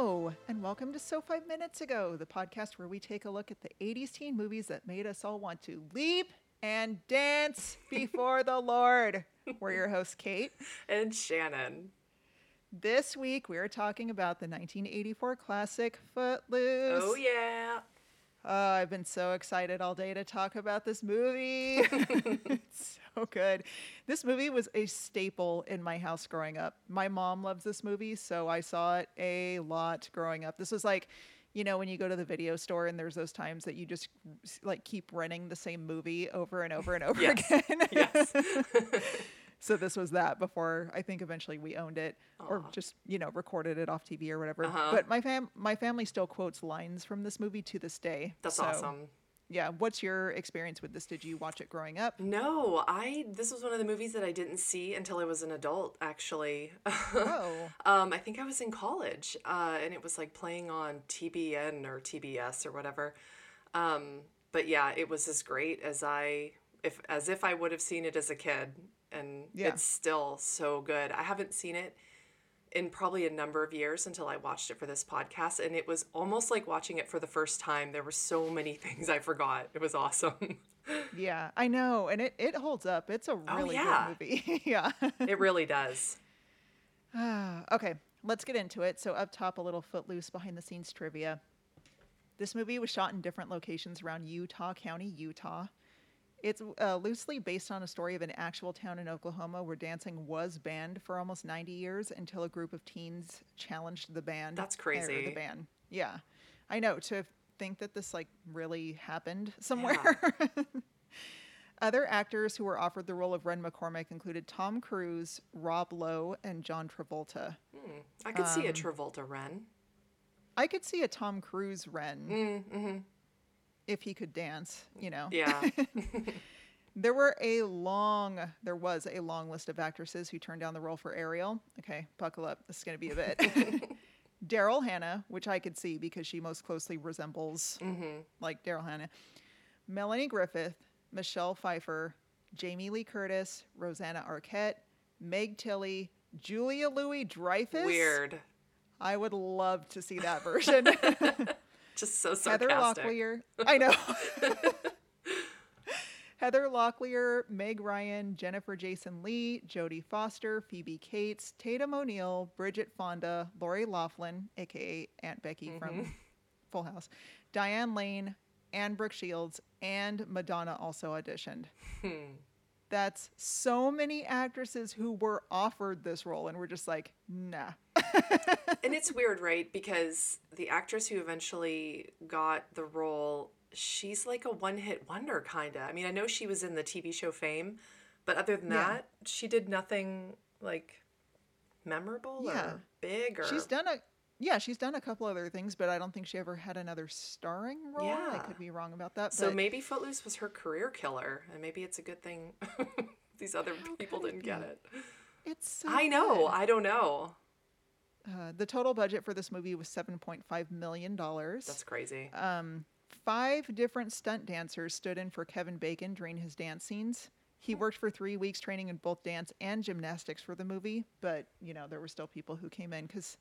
Hello, and welcome to So 5 Minutes Ago, the podcast where we take a look at the 80s teen movies that made us all want to leap and dance before the Lord. We're your hosts, Kate. And Shannon. This week, we're talking about the 1984 classic Footloose. Oh, yeah. I've been so excited all day to talk about this movie. It's so good. This movie was a staple in my house growing up. My mom loves this movie, so I saw it a lot growing up. This was like, you know, when you go to the video store and there's those times that you just like keep renting the same movie over and over and over again. Yes. So this was that before I think eventually we owned it or just, you know, recorded it off TV or whatever. But my family still quotes lines from this movie to this day. That's awesome. Yeah. What's your experience with this? Did you watch it growing up? No, this was one of the movies that I didn't see until I was an adult, actually. Oh. I think I was in college, and it was like playing on TBN or TBS or whatever. But yeah, it was as great as if I would have seen it as a kid. And it's still so good. I haven't seen it in probably a number of years until I watched it for this podcast. And it was almost like watching it for the first time. There were so many things I forgot. It was awesome. Yeah, I know. And it holds up. It's a really good movie. Yeah. It really does. Okay, let's get into it. So up top, a little Footloose behind the scenes trivia. This movie was shot in different locations around Utah County, Utah. It's loosely based on a story of an actual town in Oklahoma where dancing was banned for almost 90 years until a group of teens challenged the band. That's crazy. The ban. Yeah. I know, to think that this like really happened somewhere. Yeah. Other actors who were offered the role of Ren McCormick included Tom Cruise, Rob Lowe, and John Travolta. I could see a Travolta Ren. I could see a Tom Cruise Ren. If he could dance, you know. Yeah. There was a long list of actresses who turned down the role for Ariel. Okay, buckle up. This is going to be a bit. Daryl Hannah, which I could see because she most closely resembles like Daryl Hannah. Melanie Griffith, Michelle Pfeiffer, Jamie Lee Curtis, Rosanna Arquette, Meg Tilly, Julia Louis-Dreyfus. Weird. I would love to see that version. Just so sarcastic. Heather Locklear. I know. Heather Locklear, Meg Ryan, Jennifer Jason Leigh, Jodie Foster, Phoebe Cates, Tatum O'Neal, Bridget Fonda, Lori Loughlin, a.k.a. Aunt Becky from Full House, Diane Lane, Anne Brooke Shields, and Madonna also auditioned. That's so many actresses who were offered this role and were just like, nah. And it's weird, right? Because the actress who eventually got the role, she's like a one-hit wonder, kind of. I mean, I know she was in the TV show Fame, but other than that, she did nothing like memorable or big. Or she's done a couple other things, but I don't think she ever had another starring role. Yeah. I could be wrong about that. So maybe Footloose was her career killer, and maybe it's a good thing these other people didn't get it. It's so I know. good. I don't know. The total budget for this movie was $7.5 million. That's crazy. 5 different stunt dancers stood in for Kevin Bacon during his dance scenes. He worked for 3 weeks training in both dance and gymnastics for the movie, but you know, there were still people who came in because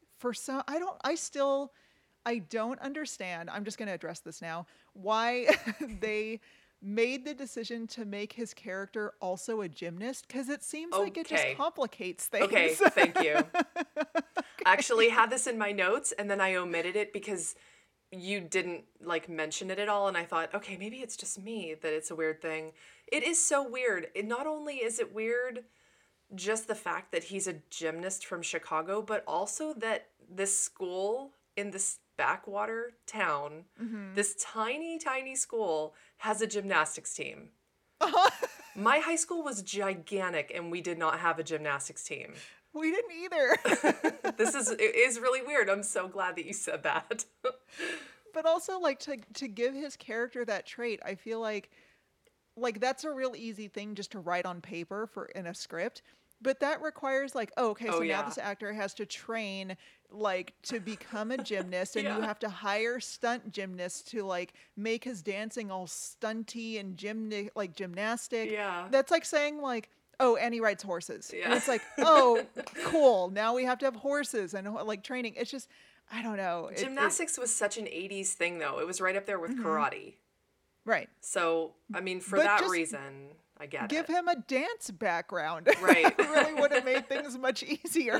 I don't understand. I'm just going to address this now. Why they made the decision to make his character also a gymnast, because it seems like it just complicates things. Okay, thank you. I actually had this in my notes and then I omitted it because you didn't like mention it at all, and I thought, okay, maybe it's just me that it's a weird thing. It is so weird. Not only is it weird just the fact that he's a gymnast from Chicago, but also that this school in this backwater town, this tiny, tiny school, has a gymnastics team. My high school was gigantic, and we did not have a gymnastics team. We didn't either. It is really weird. I'm so glad that you said that. But also, like, to give his character that trait, I feel like that's a real easy thing just to write on paper in a script. But that requires like, now this actor has to train like to become a gymnast, and you have to hire stunt gymnasts to like make his dancing all stunty and gymnastic. Yeah. That's like saying like, oh, and he rides horses. Yeah. And it's like, oh, cool. Now we have to have horses and like training. It's just, I don't know. Gymnastics was such an 80s thing, though. It was right up there with karate. Right. So, I mean, for But that just reason, I get give it. him a dance background. Right. It really would have made things much easier.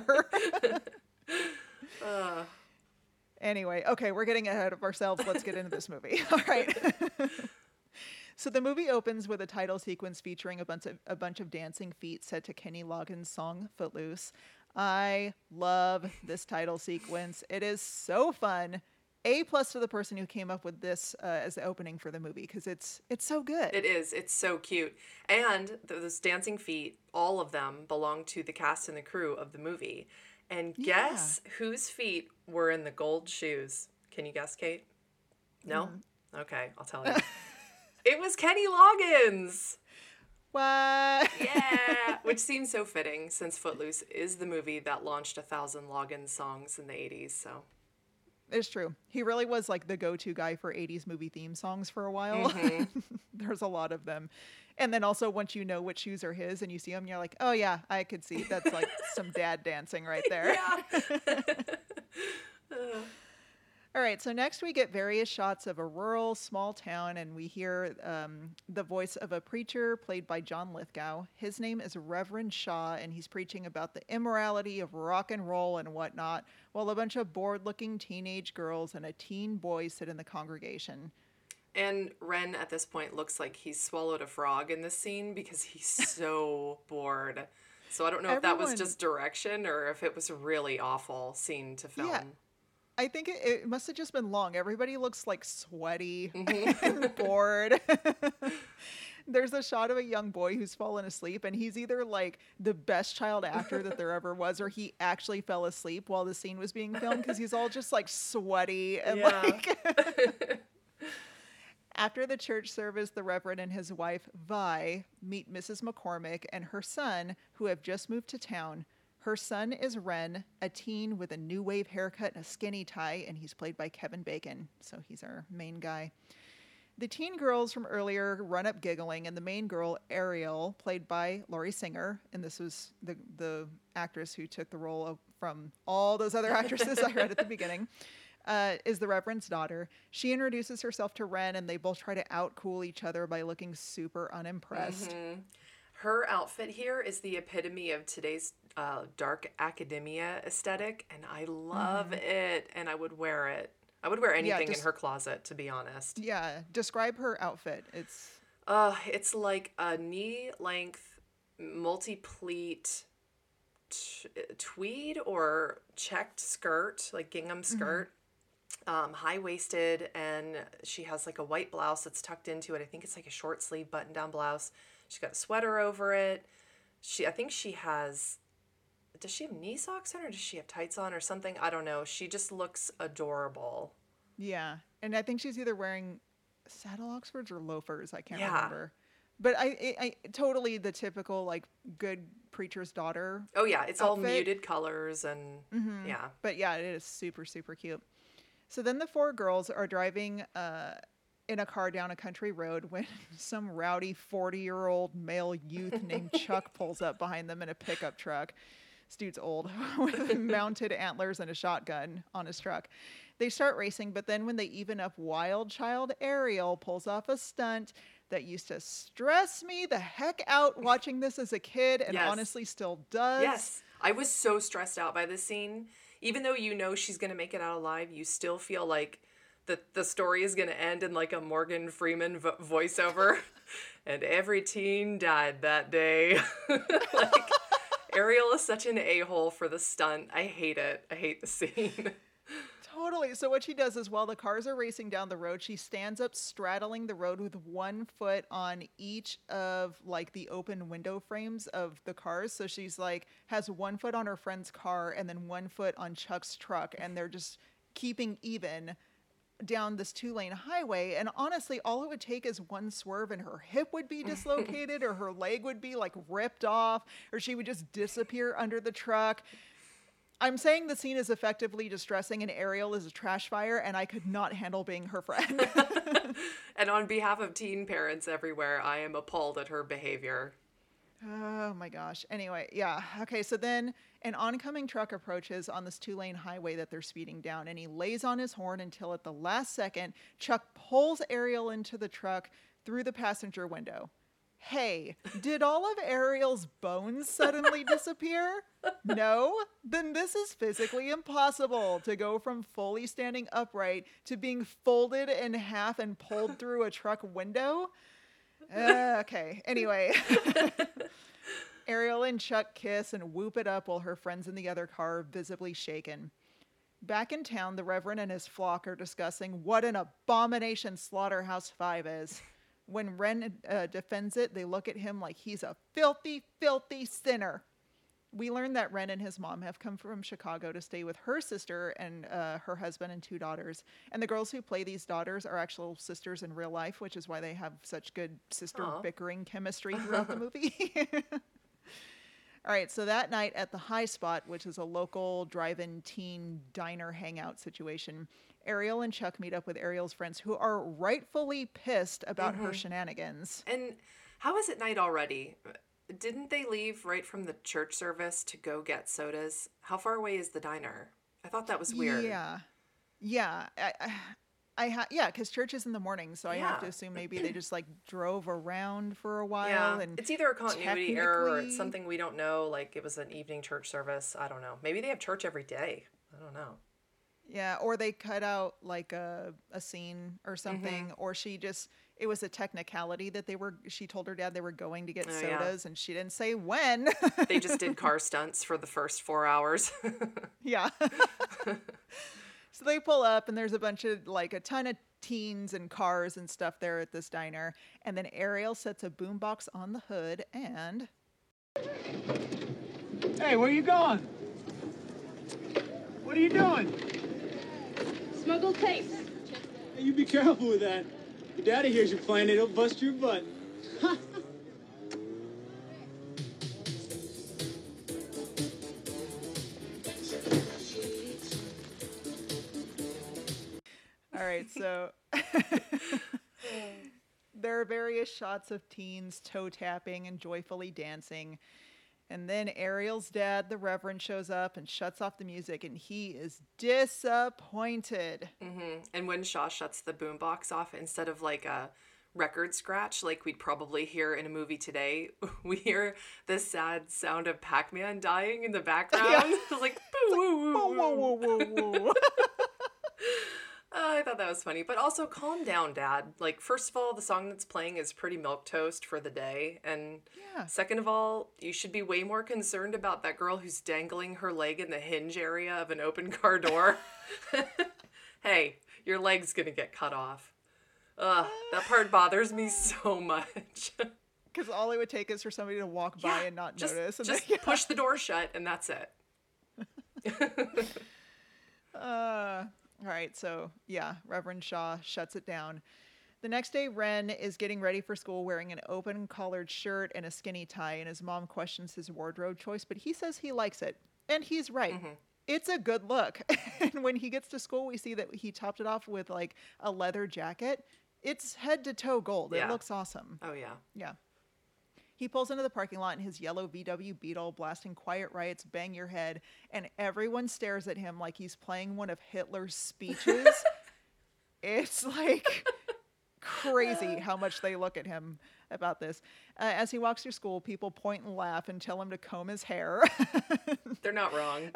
Anyway, okay, we're getting ahead of ourselves. Let's get into this movie. All right. So the movie opens with a title sequence featuring a bunch of dancing feet set to Kenny Loggins' song Footloose. I love this title sequence. It is so fun. A+ to the person who came up with this as the opening for the movie, because it's so good. It is. It's so cute. And those dancing feet, all of them belong to the cast and the crew of the movie. And guess whose feet were in the gold shoes? Can you guess, Kate? No? Okay, I'll tell you. It was Kenny Loggins. What? Yeah, which seems so fitting since Footloose is the movie that launched 1,000 Loggins songs in the 80s, so. It's true. He really was like the go-to guy for 80s movie theme songs for a while. There's a lot of them. And then also once you know which shoes are his and you see them, you're like, oh yeah, I could see. That's like some dad dancing right there. Yeah. All right, so next we get various shots of a rural small town, and we hear the voice of a preacher played by John Lithgow. His name is Reverend Shaw, and he's preaching about the immorality of rock and roll and whatnot, while a bunch of bored-looking teenage girls and a teen boy sit in the congregation. And Ren at this point looks like he's swallowed a frog in this scene because he's so bored. So I don't know if that was just direction or if it was a really awful scene to film. Yeah. I think it must have just been long. Everybody looks like sweaty and bored. There's a shot of a young boy who's fallen asleep, and he's either like the best child actor that there ever was, or he actually fell asleep while the scene was being filmed because he's all just like sweaty and like. After the church service, the Reverend and his wife, Vi, meet Mrs. McCormick and her son, who have just moved to town. Her son is Ren, a teen with a new wave haircut and a skinny tie, and he's played by Kevin Bacon, so he's our main guy. The teen girls from earlier run up giggling, and the main girl, Ariel, played by Laurie Singer, and this was the actress who took the role from all those other actresses I read at the beginning, is the Reverend's daughter. She introduces herself to Ren, and they both try to outcool each other by looking super unimpressed. Mm-hmm. Her outfit here is the epitome of today's dark academia aesthetic, and I love it, and I would wear it. I would wear anything in her closet, to be honest. Yeah, describe her outfit. It's like a knee-length, multi-pleat tweed or checked skirt, like gingham skirt, high-waisted, and she has like a white blouse that's tucked into it. I think it's like a short-sleeve button-down blouse. She's got a sweater over it. I think she has, does she have knee socks on or does she have tights on or something? I don't know. She just looks adorable. Yeah. And I think she's either wearing saddle Oxfords or loafers. I can't remember. But I totally the typical like good preacher's daughter. Oh yeah. It's outfit. All muted colors and yeah. But yeah, it is super, super cute. So then the four girls are driving in a car down a country road when some rowdy 40-year-old male youth named Chuck pulls up behind them in a pickup truck. This dude's old, with mounted antlers and a shotgun on his truck. They start racing, but then when they even up, wild child Ariel pulls off a stunt that used to stress me the heck out watching this as a kid, and honestly still does. Yes, I was so stressed out by this scene. Even though you know she's going to make it out alive, you still feel like the story is going to end in like a Morgan Freeman voiceover. And every teen died that day. Like, Ariel is such an a-hole for the stunt. I hate it. I hate the scene. Totally. So what she does is while the cars are racing down the road, she stands up straddling the road with one foot on each of like the open window frames of the cars. So she's like has one foot on her friend's car and then one foot on Chuck's truck, and they're just keeping even down this 2-lane highway. And honestly, all it would take is one swerve and her hip would be dislocated or her leg would be like ripped off, or she would just disappear under the truck. I'm saying the scene is effectively distressing and Ariel is a trash fire, and I could not handle being her friend. And on behalf of teen parents everywhere, I am appalled at her behavior. Oh my gosh. Anyway, yeah. Okay, so then an oncoming truck approaches on this 2-lane highway that they're speeding down, and he lays on his horn until at the last second, Chuck pulls Ariel into the truck through the passenger window. Hey, did all of Ariel's bones suddenly disappear? No? Then this is physically impossible to go from fully standing upright to being folded in half and pulled through a truck window. Okay, anyway. Ariel and Chuck kiss and whoop it up while her friends in the other car are visibly shaken. Back in town, the Reverend and his flock are discussing what an abomination Slaughterhouse 5 is. When Ren defends it, they look at him like he's a filthy, filthy sinner. We learn that Ren and his mom have come from Chicago to stay with her sister and her husband and 2 daughters. And the girls who play these daughters are actual sisters in real life, which is why they have such good sister bickering chemistry throughout the movie. All right, so that night at the High Spot, which is a local drive-in teen diner hangout situation, Ariel and Chuck meet up with Ariel's friends who are rightfully pissed about her shenanigans. And how is it night already? Didn't they leave right from the church service to go get sodas? How far away is the diner? I thought that was weird. Yeah. Because church is in the morning, so I have to assume maybe they just like drove around for a while. Yeah, and it's either a continuity error or it's something we don't know, like it was an evening church service. I don't know. Maybe they have church every day. I don't know. Yeah, or they cut out like a scene or something, or it was a technicality that she told her dad they were going to get sodas and she didn't say when. They just did car stunts for the first 4 hours. Yeah. So they pull up and there's a ton of teens and cars and stuff there at this diner. And then Ariel sets a boombox on the hood and... Hey, where you going? What are you doing? Smuggle tapes. Hey, you be careful with that. Your daddy hears you playing it, he'll bust your butt. All right, so there are various shots of teens toe tapping and joyfully dancing. And then Ariel's dad, the Reverend, shows up and shuts off the music, and he is disappointed. And when Shaw shuts the boombox off, instead of like a record scratch like we'd probably hear in a movie today, we hear the sad sound of Pac-Man dying in the background. Yeah. It's like, boo, woo, woo, Whoa, whoa, whoa, whoa, whoa. I thought that was funny, but also calm down, Dad. Like, first of all, the song that's playing is pretty milquetoast for the day, and second of all, you should be way more concerned about that girl who's dangling her leg in the hinge area of an open car door. Hey, your leg's gonna get cut off. Ugh, that part bothers me so much. Because all it would take is for somebody to walk by and not notice. And just push the door shut, and that's it. All right, so Reverend Shaw shuts it down. The next day, Ren is getting ready for school wearing an open collared shirt and a skinny tie, and his mom questions his wardrobe choice, but he says he likes it. And he's right. It's a good look. And when he gets to school, we see that he topped it off with like a leather jacket. It's head to toe gold. It looks awesome. Oh, yeah. Yeah. He pulls into the parking lot in his yellow VW Beetle, blasting Quiet Riot's Bang Your Head, and everyone stares at him like he's playing one of Hitler's speeches. It's like crazy how much they look at him about this. As he walks through school, people point and laugh and tell him to comb his hair. They're not wrong.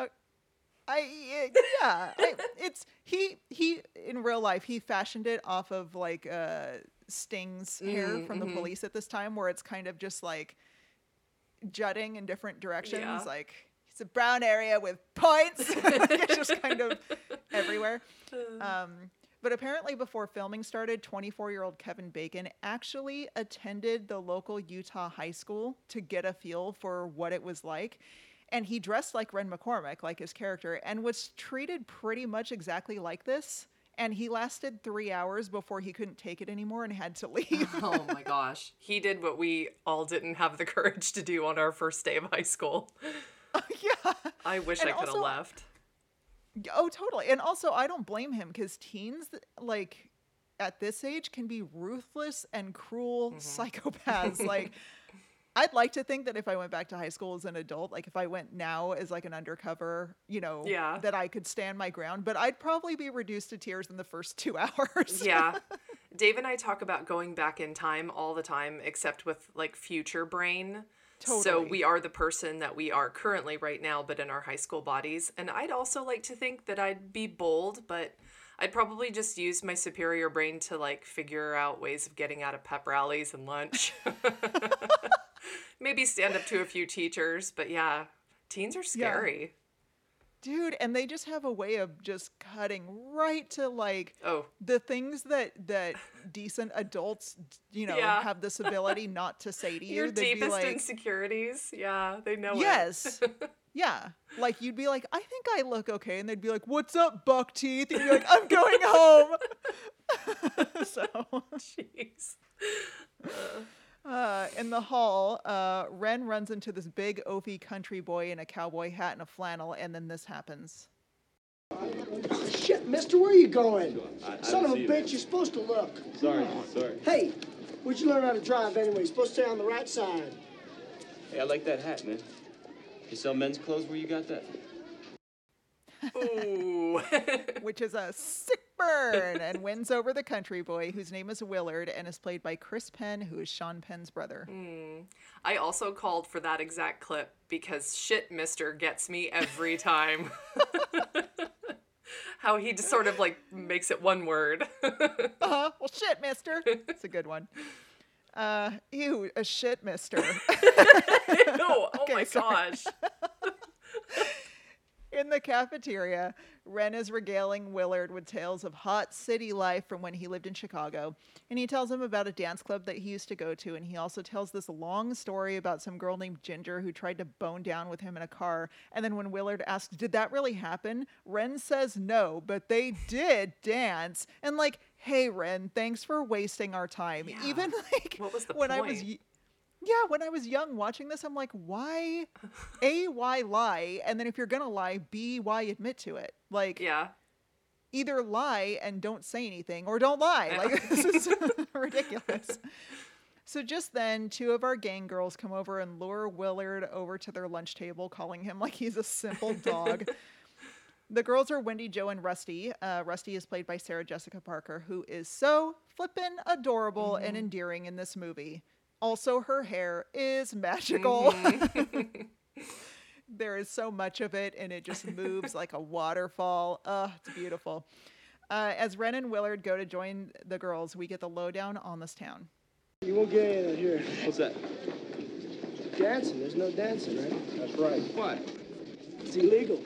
He in real life, he fashioned it off of like Sting's hair from the Police at this time, where it's kind of just like jutting in different directions. Yeah. Like it's a brown area with points. It's just kind of everywhere. But apparently before filming started, 24-year-old Kevin Bacon actually attended the local Utah high school to get a feel for what it was like. And he dressed like Ren McCormick, like his character, and was treated pretty much exactly like this. And he lasted 3 hours before he couldn't take it anymore and had to leave. Oh my gosh. He did what we all didn't have the courage to do on our first day of high school. Yeah. I wish I could have left. Oh, totally. And also, I don't blame him, because teens, like, at this age can be ruthless and cruel psychopaths. Like, I'd like to think that if I went back to high school as an adult, like if I went now as like an undercover, Yeah. that I could stand my ground, but I'd probably be reduced to tears in the first 2 hours. Yeah. Dave and I talk about going back in time all the time, except with like future brain. So Totally. we are the person that we are currently right now, but in our high school bodies. And I'd also like to think that I'd be bold, but I'd probably just use my superior brain to like figure out ways of getting out of pep rallies and lunch. Maybe stand up to a few teachers, but yeah, teens are scary. Dude, and they just have a way of just cutting right to like Oh, the things that decent adults, Yeah. have this ability not to say to you. your They'd be deepest like, insecurities. Yeah, they know it. yes. Yeah. Like you'd be like, I think I look okay. And they'd be like, what's up, buck teeth? And you'd be like, I'm going home. So Jeez. in the hall, Ren runs into this big oafy country boy in a cowboy hat and a flannel, and then this happens. Oh, shit, mister, where are you going? Son of a bitch, you're supposed to look. Sorry. Hey, where'd you learn how to drive anyway? You're supposed to stay on the right side. Hey, I like that hat, man. You sell men's clothes? Where you got that? Ooh. Which is a sick burn, and wins over the country boy, whose name is Willard and is played by Chris Penn, who is Sean Penn's brother. I also called for that exact clip because shit mister gets me every time. How he just sort of like makes it one word. Well, shit, mister. It's a good one. Ew, a shit, mister. Oh Okay, my sorry. gosh. In the cafeteria, Ren is regaling Willard with tales of hot city life from when he lived in Chicago. And he tells him about a dance club that he used to go to. And he also tells this long story about some girl named Ginger who tried to bone down with him in a car. And then when Willard asks, did that really happen? Ren says no, but they did dance. And like, hey, Ren, thanks for wasting our time. Yeah. Even like What was the when point? when I was young watching this, I'm like, why? Why lie? And then if you're going to lie, B, why admit to it? Like, Yeah. either lie and don't say anything or don't lie. Like, this is ridiculous. So just then, two of our gang girls come over and lure Willard over to their lunch table, calling him like he's a simple dog. The girls are Wendy, Joe, and Rusty. Rusty is played by Sarah Jessica Parker, who is so flippin' adorable and endearing in this movie. Also, her hair is magical. There is so much of it, and it just moves like a waterfall. It's beautiful. As Ren and Willard go to join the girls, we get the lowdown on this town. You won't get any of that here. What's that? Dancing, there's no dancing, right? That's right. What? It's illegal.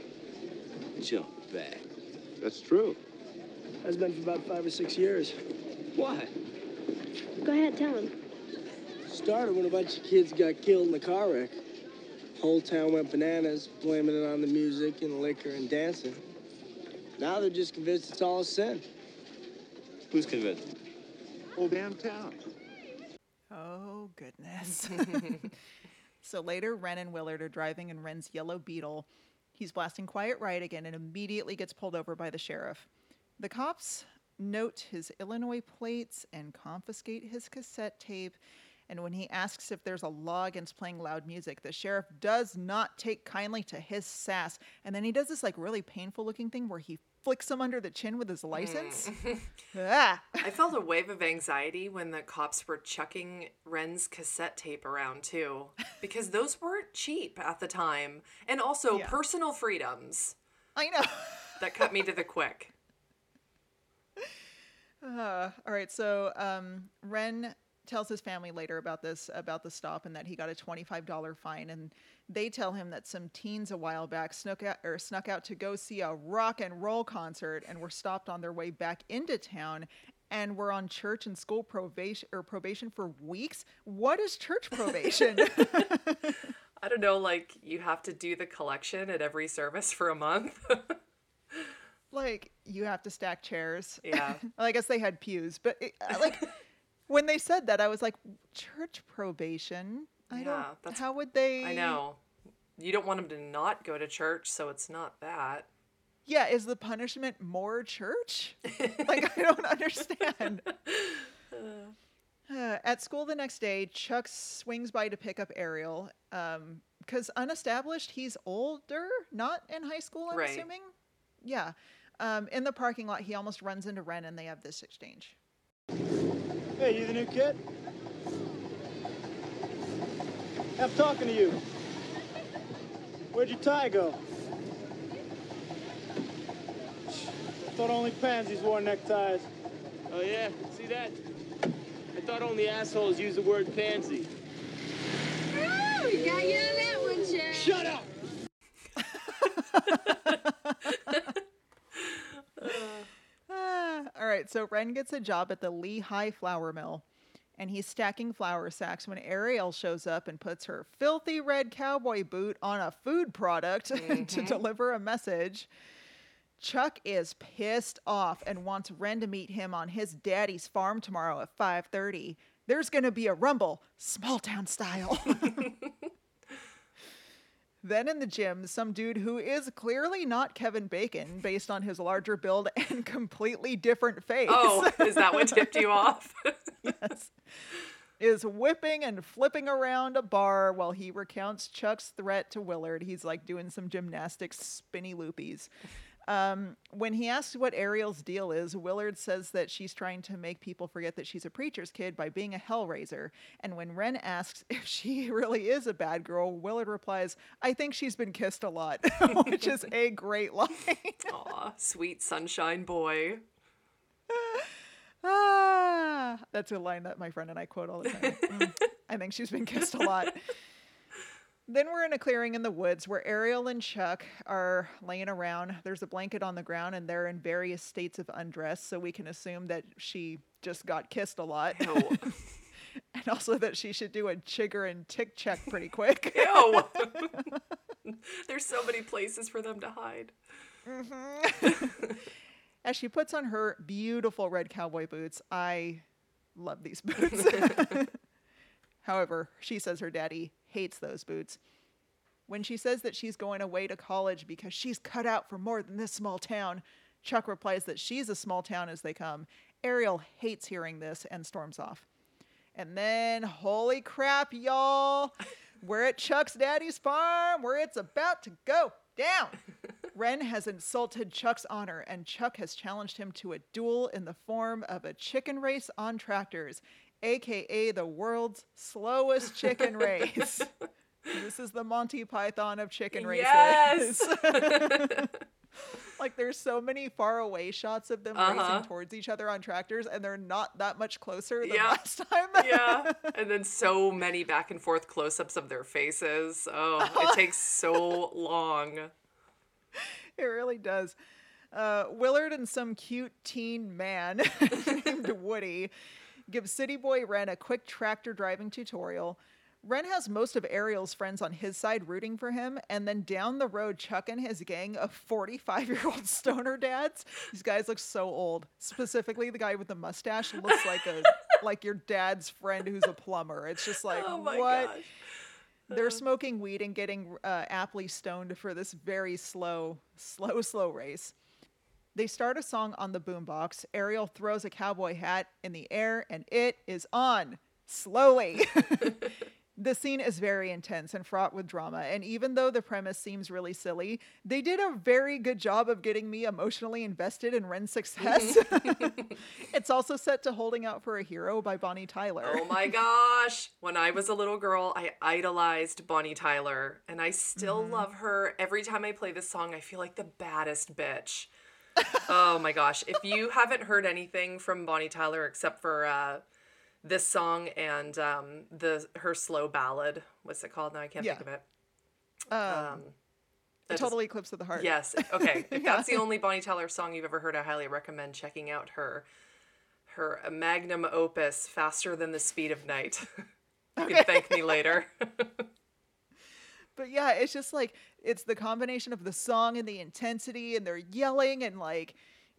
Jump back. That's true. Has been for about 5 or 6 years. What? Go ahead, tell him. Started when a bunch of kids got killed in a car wreck. Whole town went bananas, blaming it on the music and liquor and dancing. Now they're just convinced it's all a sin. Who's convinced? Whole damn town. Oh, goodness. So later, Ren and Willard are driving in Ren's yellow Beetle. He's blasting Quiet Riot again and immediately gets pulled over by the sheriff. The cops note his Illinois plates and confiscate his cassette tape. And when he asks if there's a law against playing loud music, the sheriff does not take kindly to his sass. And then he does this like really painful looking thing where he flicks him under the chin with his license. Ah. I felt a wave of anxiety when the cops were chucking Ren's cassette tape around too, because those weren't cheap at the time. And also Yeah. personal freedoms I know. that cut me to the quick. All right, so Ren tells his family later about the stop and that he got a $25 fine, and they tell him that some teens a while back snuck out to go see a rock and roll concert and were stopped on their way back into town and were on church and school probation for weeks. What is church probation? I don't know, like you have to do the collection at every service for a month. Like, you have to stack chairs. Yeah. Well, I guess they had pews, but when they said that, I was like, church probation? How would they? I know. You don't want them to not go to church, so it's not that. Yeah, is the punishment more church? Like, I don't understand. At school the next day, Chuck swings by to pick up Ariel. Because unestablished, he's older, not in high school, I'm Right. assuming. Yeah. In the parking lot, he almost runs into Ren and they have this exchange. Hey, you the new kid? I'm talking to you. Where'd your tie go? I thought only pansies wore neckties. Oh, yeah? See that? I thought only assholes use the word pansy. Oh, we got you on that one, Jack. Shut up! All right, so Ren gets a job at the Lehigh Flour Mill, and he's stacking flour sacks when Ariel shows up and puts her filthy red cowboy boot on a food product to deliver a message. Chuck is pissed off and wants Ren to meet him on his daddy's farm tomorrow at 5:30. There's going to be a rumble, small town style. Then in the gym, some dude who is clearly not Kevin Bacon based on his larger build and completely different face. Oh, is that what tipped you off? Yes, is whipping and flipping around a bar while he recounts Chuck's threat to Willard. He's like doing some gymnastics, spinny loopies. When he asks what Ariel's deal is, Willard says that she's trying to make people forget that she's a preacher's kid by being a hellraiser. And when Ren asks if she really is a bad girl, Willard replies, "I think she's been kissed a lot," which is a great line. Aw, sweet sunshine boy. That's a line that my friend and I quote all the time. I think she's been kissed a lot. Then we're in a clearing in the woods where Ariel and Chuck are laying around. There's a blanket on the ground and they're in various states of undress, so we can assume that she just got kissed a lot. Ew. And also that she should do a chigger and tick check pretty quick. Ew. There's so many places for them to hide. As she puts on her beautiful red cowboy boots, I love these boots. However, she says her daddy hates those boots. When she says that she's going away to college because she's cut out for more than this small town, Chuck replies that she's as small town as they come. Ariel hates hearing this and storms off. And then, holy crap, y'all, we're at Chuck's daddy's farm where it's about to go down. Ren has insulted Chuck's honor, and Chuck has challenged him to a duel in the form of a chicken race on tractors, aka the world's slowest chicken race. This is the Monty Python of chicken races. Yes. Like there's so many far away shots of them racing towards each other on tractors, and they're not that much closer than last time. Yeah. And then so many back and forth close-ups of their faces. Oh, it takes so long. It really does. Willard and some cute teen man named Woody give City Boy Ren a quick tractor driving tutorial. Ren has most of Ariel's friends on his side rooting for him, and then down the road, Chuck and his gang of 45-year-old stoner dads. These guys look so old. Specifically, the guy with the mustache looks like your dad's friend who's a plumber. It's just like, Oh my what? gosh. They're smoking weed and getting aptly stoned for this very slow race. They start a song on the boombox. Ariel throws a cowboy hat in the air, and it is on. Slowly. The scene is very intense and fraught with drama, and even though the premise seems really silly, they did a very good job of getting me emotionally invested in Ren's success. It's also set to Holding Out for a Hero by Bonnie Tyler. Oh my gosh. When I was a little girl, I idolized Bonnie Tyler, and I still love her. Every time I play this song, I feel like the baddest bitch. Oh my gosh. If you haven't heard anything from Bonnie Tyler except for this song and her slow ballad, what's it called now? I can't think of it. Total Eclipse of the Heart. Yes. Okay. If that's the only Bonnie Tyler song you've ever heard, I highly recommend checking out her magnum opus, Faster Than the Speed of Night. You can thank me later. But yeah, it's just like, it's the combination of the song and the intensity, and they're yelling, and like,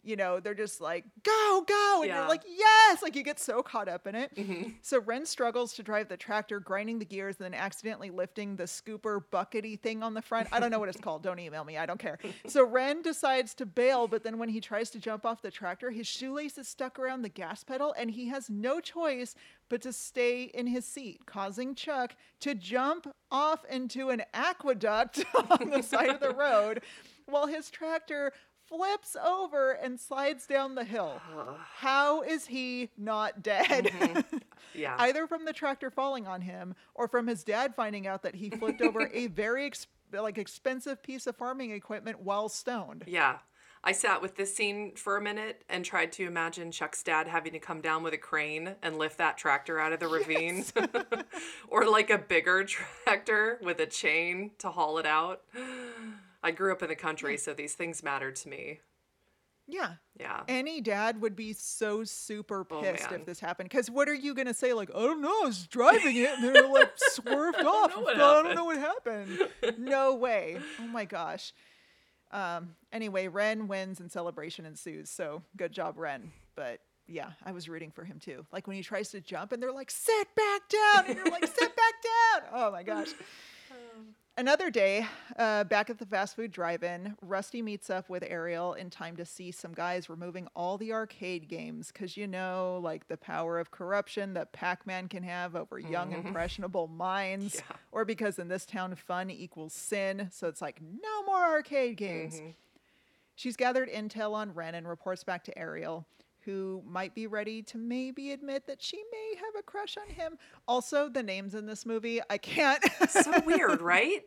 they're just like, go, go. And Yeah. you're like, yes. Like you get so caught up in it. So Ren struggles to drive the tractor, grinding the gears and then accidentally lifting the scooper buckety thing on the front. I don't know what it's called. Don't email me. I don't care. So Ren decides to bail, but then when he tries to jump off the tractor, his shoelace is stuck around the gas pedal and he has no choice but to stay in his seat, causing Chuck to jump off into an aqueduct on the side of the road while his tractor flips over and slides down the hill. How is he not dead? Yeah. Either from the tractor falling on him or from his dad finding out that he flipped over a very expensive piece of farming equipment while stoned. Yeah. I sat with this scene for a minute and tried to imagine Chuck's dad having to come down with a crane and lift that tractor out of the ravine. Or like a bigger tractor with a chain to haul it out. I grew up in the country, so these things mattered to me. Yeah. Yeah. Any dad would be so super pissed man. if this happened. Because what are you going to say? Like, I don't know, I was driving it and then it like swerved off. know what I don't know what happened. No way. Oh my gosh. Anyway, Ren wins and celebration ensues. So good job, Ren. But yeah, I was rooting for him too. Like when he tries to jump and they're like, sit back down. And you're like, sit back down. Oh my gosh. Another day, back at the fast food drive-in, Rusty meets up with Ariel in time to see some guys removing all the arcade games because, like the power of corruption that Pac-Man can have over young, impressionable minds. Yeah. Or because in this town, fun equals sin. So it's like, no more arcade games. She's gathered intel on Ren and reports back to Ariel, who might be ready to maybe admit that she may have a crush on him. Also, the names in this movie, I can't. So weird, right?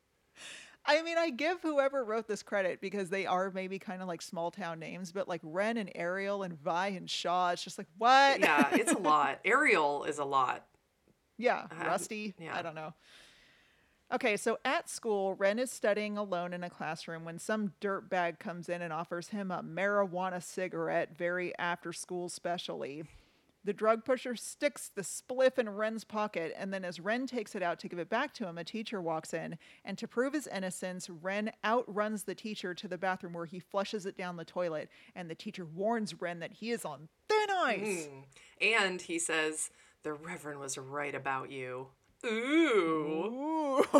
I mean, I give whoever wrote this credit because they are maybe kind of like small town names, but like Ren and Ariel and Vi and Shaw, it's just like, what? Yeah, it's a lot. Ariel is a lot. Yeah, Rusty. yeah. I don't know. Okay, so at school, Ren is studying alone in a classroom when some dirtbag comes in and offers him a marijuana cigarette, very after school specially. The drug pusher sticks the spliff in Ren's pocket, and then as Ren takes it out to give it back to him, a teacher walks in, and to prove his innocence, Ren outruns the teacher to the bathroom where he flushes it down the toilet, and the teacher warns Ren that he is on thin ice. And he says, the Reverend was right about you. Ooh. Ooh.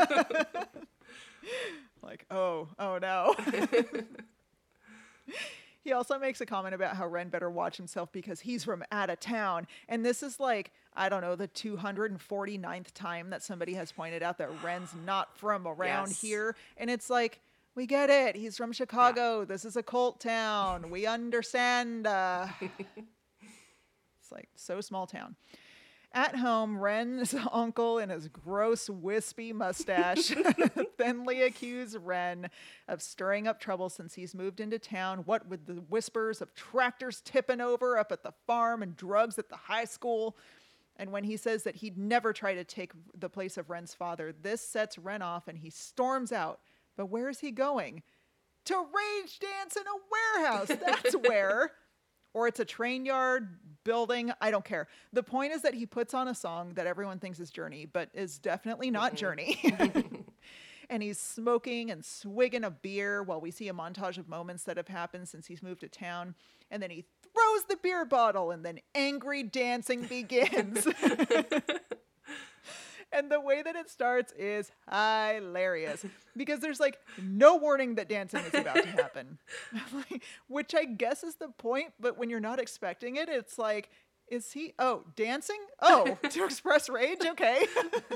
Like, oh no. He also makes a comment about how Ren better watch himself because he's from out of town. And this is like, I don't know, the 249th time that somebody has pointed out that Ren's not from around Yes. here. And it's like, we get it. He's from Chicago. Yeah. This is a cult town. We understand. It's like so small town. At home, Ren's uncle and his gross, wispy mustache thinly accuse Ren of stirring up trouble since he's moved into town, what with the whispers of tractors tipping over up at the farm and drugs at the high school. And when he says that he'd never try to take the place of Ren's father, this sets Ren off and he storms out. But where is he going? To rage dance in a warehouse. That's where. Or it's a train yard, building, I don't care. The point is that he puts on a song that everyone thinks is Journey, but is definitely not Journey. And he's smoking and swigging a beer while we see a montage of moments that have happened since he's moved to town. And then he throws the beer bottle and then angry dancing begins. And the way that it starts is hilarious because there's like no warning that dancing is about to happen, which I guess is the point. But when you're not expecting it, it's like, is he, dancing? Oh, to express rage? Okay.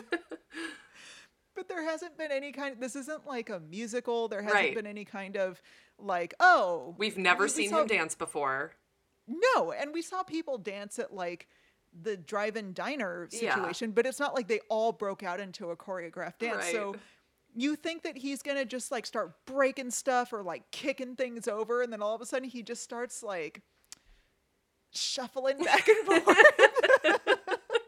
But there hasn't been any this isn't like a musical. There hasn't been any kind of like, We've never seen him dance before. No. And we saw people dance at like the drive-in diner situation, but it's not like they all broke out into a choreographed dance. Right. So you think that he's going to just like start breaking stuff or like kicking things over. And then all of a sudden he just starts like shuffling back and forth.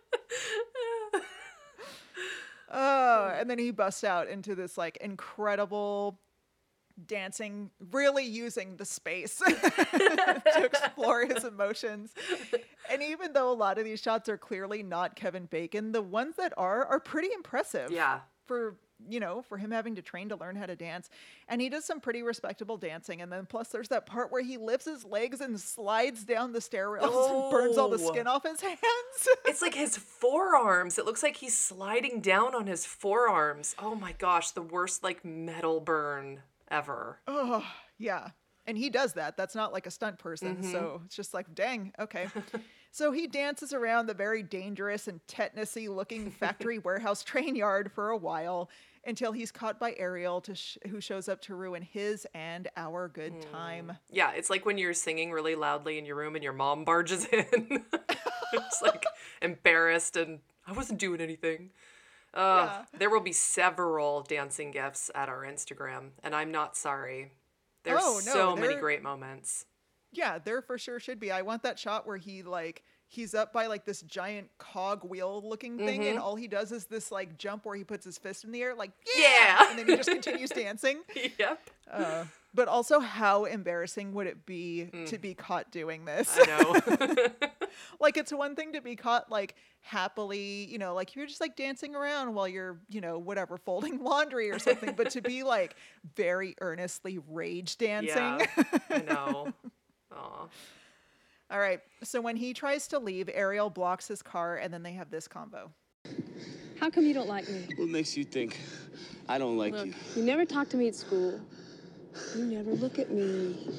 And then he busts out into this like incredible dancing, really using the space to explore his emotions. And even though a lot of these shots are clearly not Kevin Bacon, the ones that are pretty impressive. Yeah. For for him having to train to learn how to dance. And he does some pretty respectable dancing. And then plus there's that part where he lifts his legs and slides down the stair rails and burns all the skin off his hands. It's like his forearms. It looks like he's sliding down on his forearms. Oh my gosh, the worst like metal burn ever. Oh, yeah. And he does that. That's not like a stunt person. So it's just like, dang, okay. So he dances around the very dangerous and tetanusy looking factory warehouse train yard for a while until he's caught by Ariel, who shows up to ruin his and our good time. Yeah, it's like when you're singing really loudly in your room and your mom barges in. It's like embarrassed and I wasn't doing anything. There will be several dancing gifs at our Instagram, and I'm not sorry. There's so many great moments. Yeah, there for sure should be. I want that shot where he's up by like this giant cog wheel looking thing, and all he does is this like jump where he puts his fist in the air, like, yeah! And then he just continues dancing. Yep. But also, how embarrassing would it be to be caught doing this? I know. Like, it's one thing to be caught, like, happily, like, you're just, like, dancing around while you're, whatever, folding laundry or something. But to be, like, very earnestly rage dancing. Yeah, I know. Aw. All right. So when he tries to leave, Ariel blocks his car, and then they have this convo. How come you don't like me? What makes you think I don't like Look, you? you never talk to me at school. You never look at me.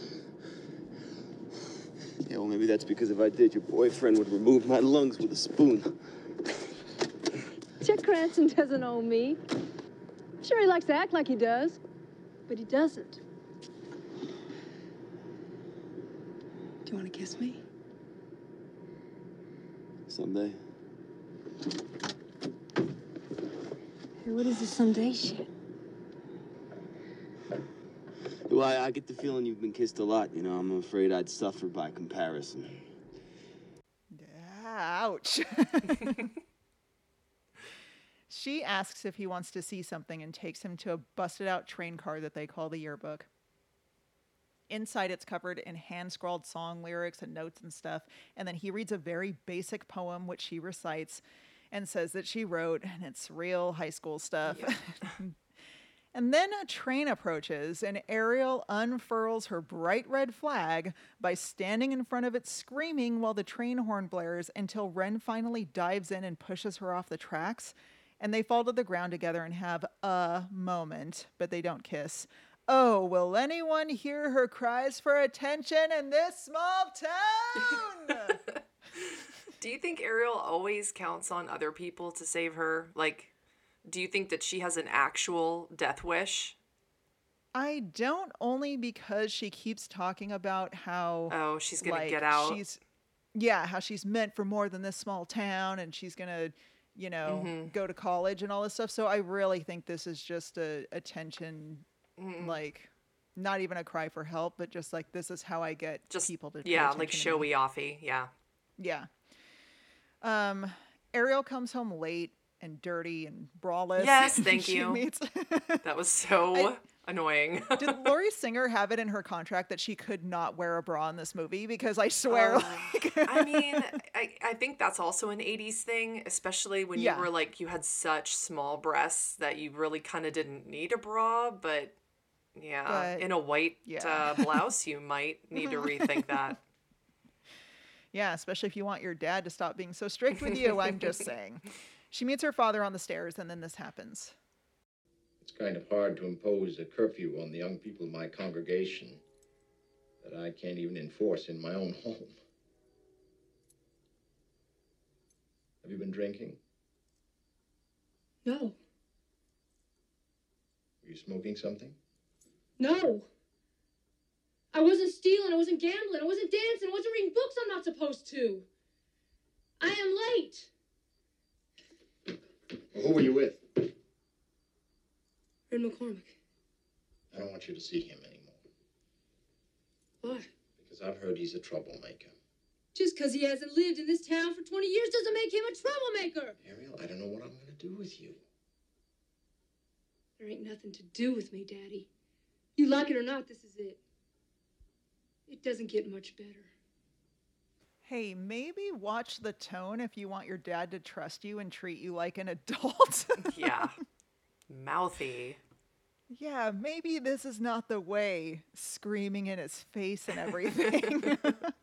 Yeah, well, maybe that's because if I did, your boyfriend would remove my lungs with a spoon. Jack Cranston doesn't own me. Sure, he likes to act like he does, but he doesn't. Do you want to kiss me? Someday. Hey, what is this someday shit? Well, I get the feeling you've been kissed a lot. I'm afraid I'd suffer by comparison. Ouch. She asks if he wants to see something and takes him to a busted out train car that they call the yearbook. Inside, it's covered in hand-scrawled song lyrics and notes and stuff. And then he reads a very basic poem, which she recites and says that she wrote, and it's real high school stuff. Yeah. And then a train approaches, and Ariel unfurls her bright red flag by standing in front of it screaming while the train horn blares until Ren finally dives in and pushes her off the tracks. And they fall to the ground together and have a moment, but they don't kiss. Oh, will anyone hear her cries for attention in this small town? Do you think Ariel always counts on other people to save her? Like, do you think that she has an actual death wish? I don't, only because she keeps talking about how... Oh, she's going to get out. How she's meant for more than this small town, and she's going to, go to college and all this stuff. So I really think this is just a attention, like, not even a cry for help, but just like, this is how I get people to pay attention like to me. showy-offy, yeah. Yeah. Ariel comes home late and dirty and braless. Yes, thank you. That was so annoying. Did Laurie Singer have it in her contract that she could not wear a bra in this movie? Because I swear, I mean, I think that's also an 80s thing, especially when you were like, you had such small breasts that you really kind of didn't need a bra, but in a white blouse, you might need to rethink that. Yeah, especially if you want your dad to stop being so strict with you, I'm just saying. She meets her father on the stairs, and then this happens. It's kind of hard to impose a curfew on the young people of my congregation that I can't even enforce in my own home. Have you been drinking? No. Were you smoking something? No. I wasn't stealing, I wasn't gambling, I wasn't dancing, I wasn't reading books I'm not supposed to. I am late. Well, who were you with? Red McCormick. I don't want you to see him anymore. Why? Because I've heard he's a troublemaker. Just because he hasn't lived in this town for 20 years doesn't make him a troublemaker. Ariel, I don't know what I'm going to do with you. There ain't nothing to do with me, Daddy. You like it or not, this is it. It doesn't get much better. Hey, maybe watch the tone if you want your dad to trust you and treat you like an adult. Yeah. Mouthy. Yeah, maybe this is not the way, screaming in his face and everything.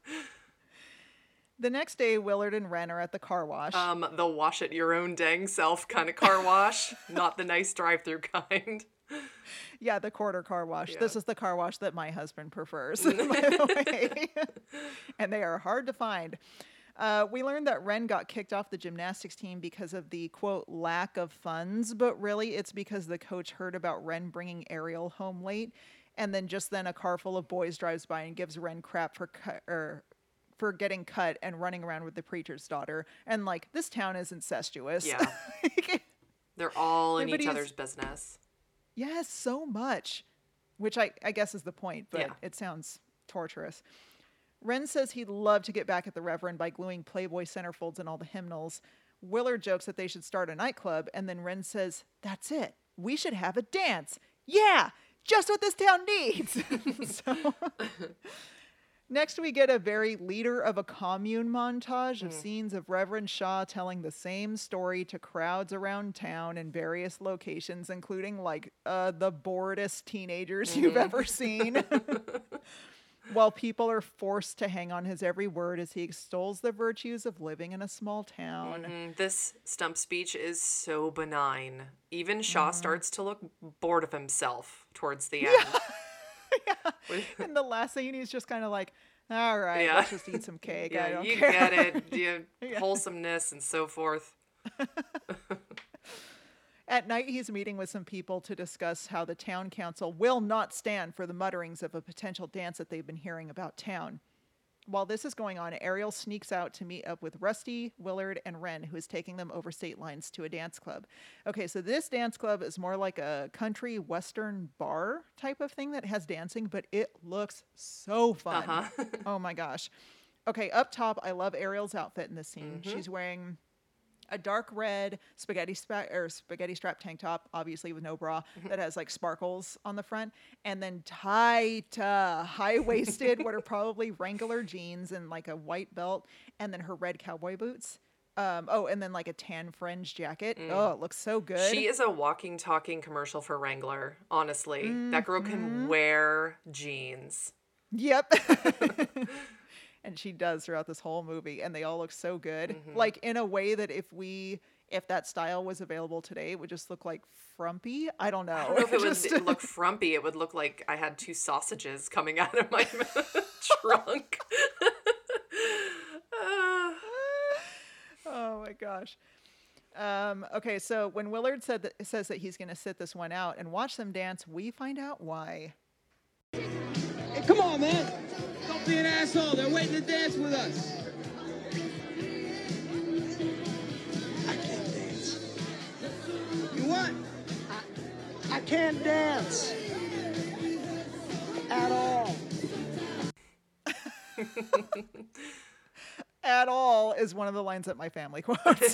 The next day, Willard and Wren are at the car wash. The wash it your own dang self kind of car wash, not the nice drive-through kind. Yeah, the quarter car wash. Yeah. This is the car wash that my husband prefers, by the way. And they are hard to find. We learned that Wren got kicked off the gymnastics team because of the, quote, lack of funds, but really it's because the coach heard about Wren bringing Ariel home late, and then a car full of boys drives by and gives Wren crap for getting cut and running around with the preacher's daughter. And, like, this town is incestuous. Yeah. They're all in each Everybody's- other's business. Yes, so much, which I guess is the point, but Yeah. it sounds torturous. Wren says he'd love to get back at the Reverend by gluing Playboy centerfolds in all the hymnals. Willard jokes that they should start a nightclub, and then Wren says, "That's it. We should have a dance. Yeah, just what this town needs." So, next we get a very leader of a commune montage of scenes of Reverend Shaw telling the same story to crowds around town in various locations, including like the boredest teenagers you've ever seen. While people are forced to hang on his every word as he extols the virtues of living in a small town. This stump speech is so benign. Even Shaw starts to look bored of himself towards the end. And the last thing he's just kind of like, all right, Yeah. let's just eat some cake. I Yeah, don't you care. get it. Wholesomeness and so forth. At night, he's meeting with some people to discuss how the town council will not stand for the mutterings of a potential dance that they've been hearing about town. While this is going on, Ariel sneaks out to meet up with Rusty, Willard, and Wren, who is taking them over state lines to a dance club. Okay, so this dance club is more like a country western bar type of thing that has dancing, but it looks so fun. Oh my gosh. Okay, up top, I love Ariel's outfit in this scene. She's wearing a dark red spaghetti strap tank top, obviously with no bra, that has like sparkles on the front, and then tight, high-waisted, what are probably Wrangler jeans and like a white belt, and then her red cowboy boots. And then like a tan fringe jacket. Oh, it looks so good. She is a walking, talking commercial for Wrangler, honestly. That girl can wear jeans. Yep. And she does throughout this whole movie, and they all look so good. Like in a way that if that style was available today, it would just look like frumpy. I don't know. I don't know if it would look frumpy. It would look like I had 2 sausages coming out of my trunk. Oh my gosh. Okay, so when Willard says that he's going to sit this one out and watch them dance, we find out why. Hey, come on, man. Don't be an asshole. They're waiting to dance with us. I can't dance. You what? I can't dance. At all. At all is one of the lines that my family quotes.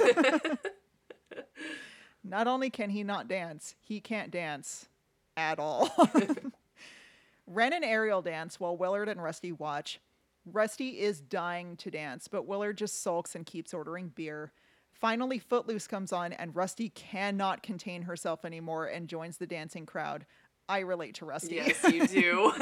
Not only can he not dance, he can't dance at all. Wren and Ariel dance while Willard and Rusty watch. Rusty is dying to dance, but Willard just sulks and keeps ordering beer. Finally, Footloose comes on, and Rusty cannot contain herself anymore and joins the dancing crowd. I relate to Rusty. Yes, you do.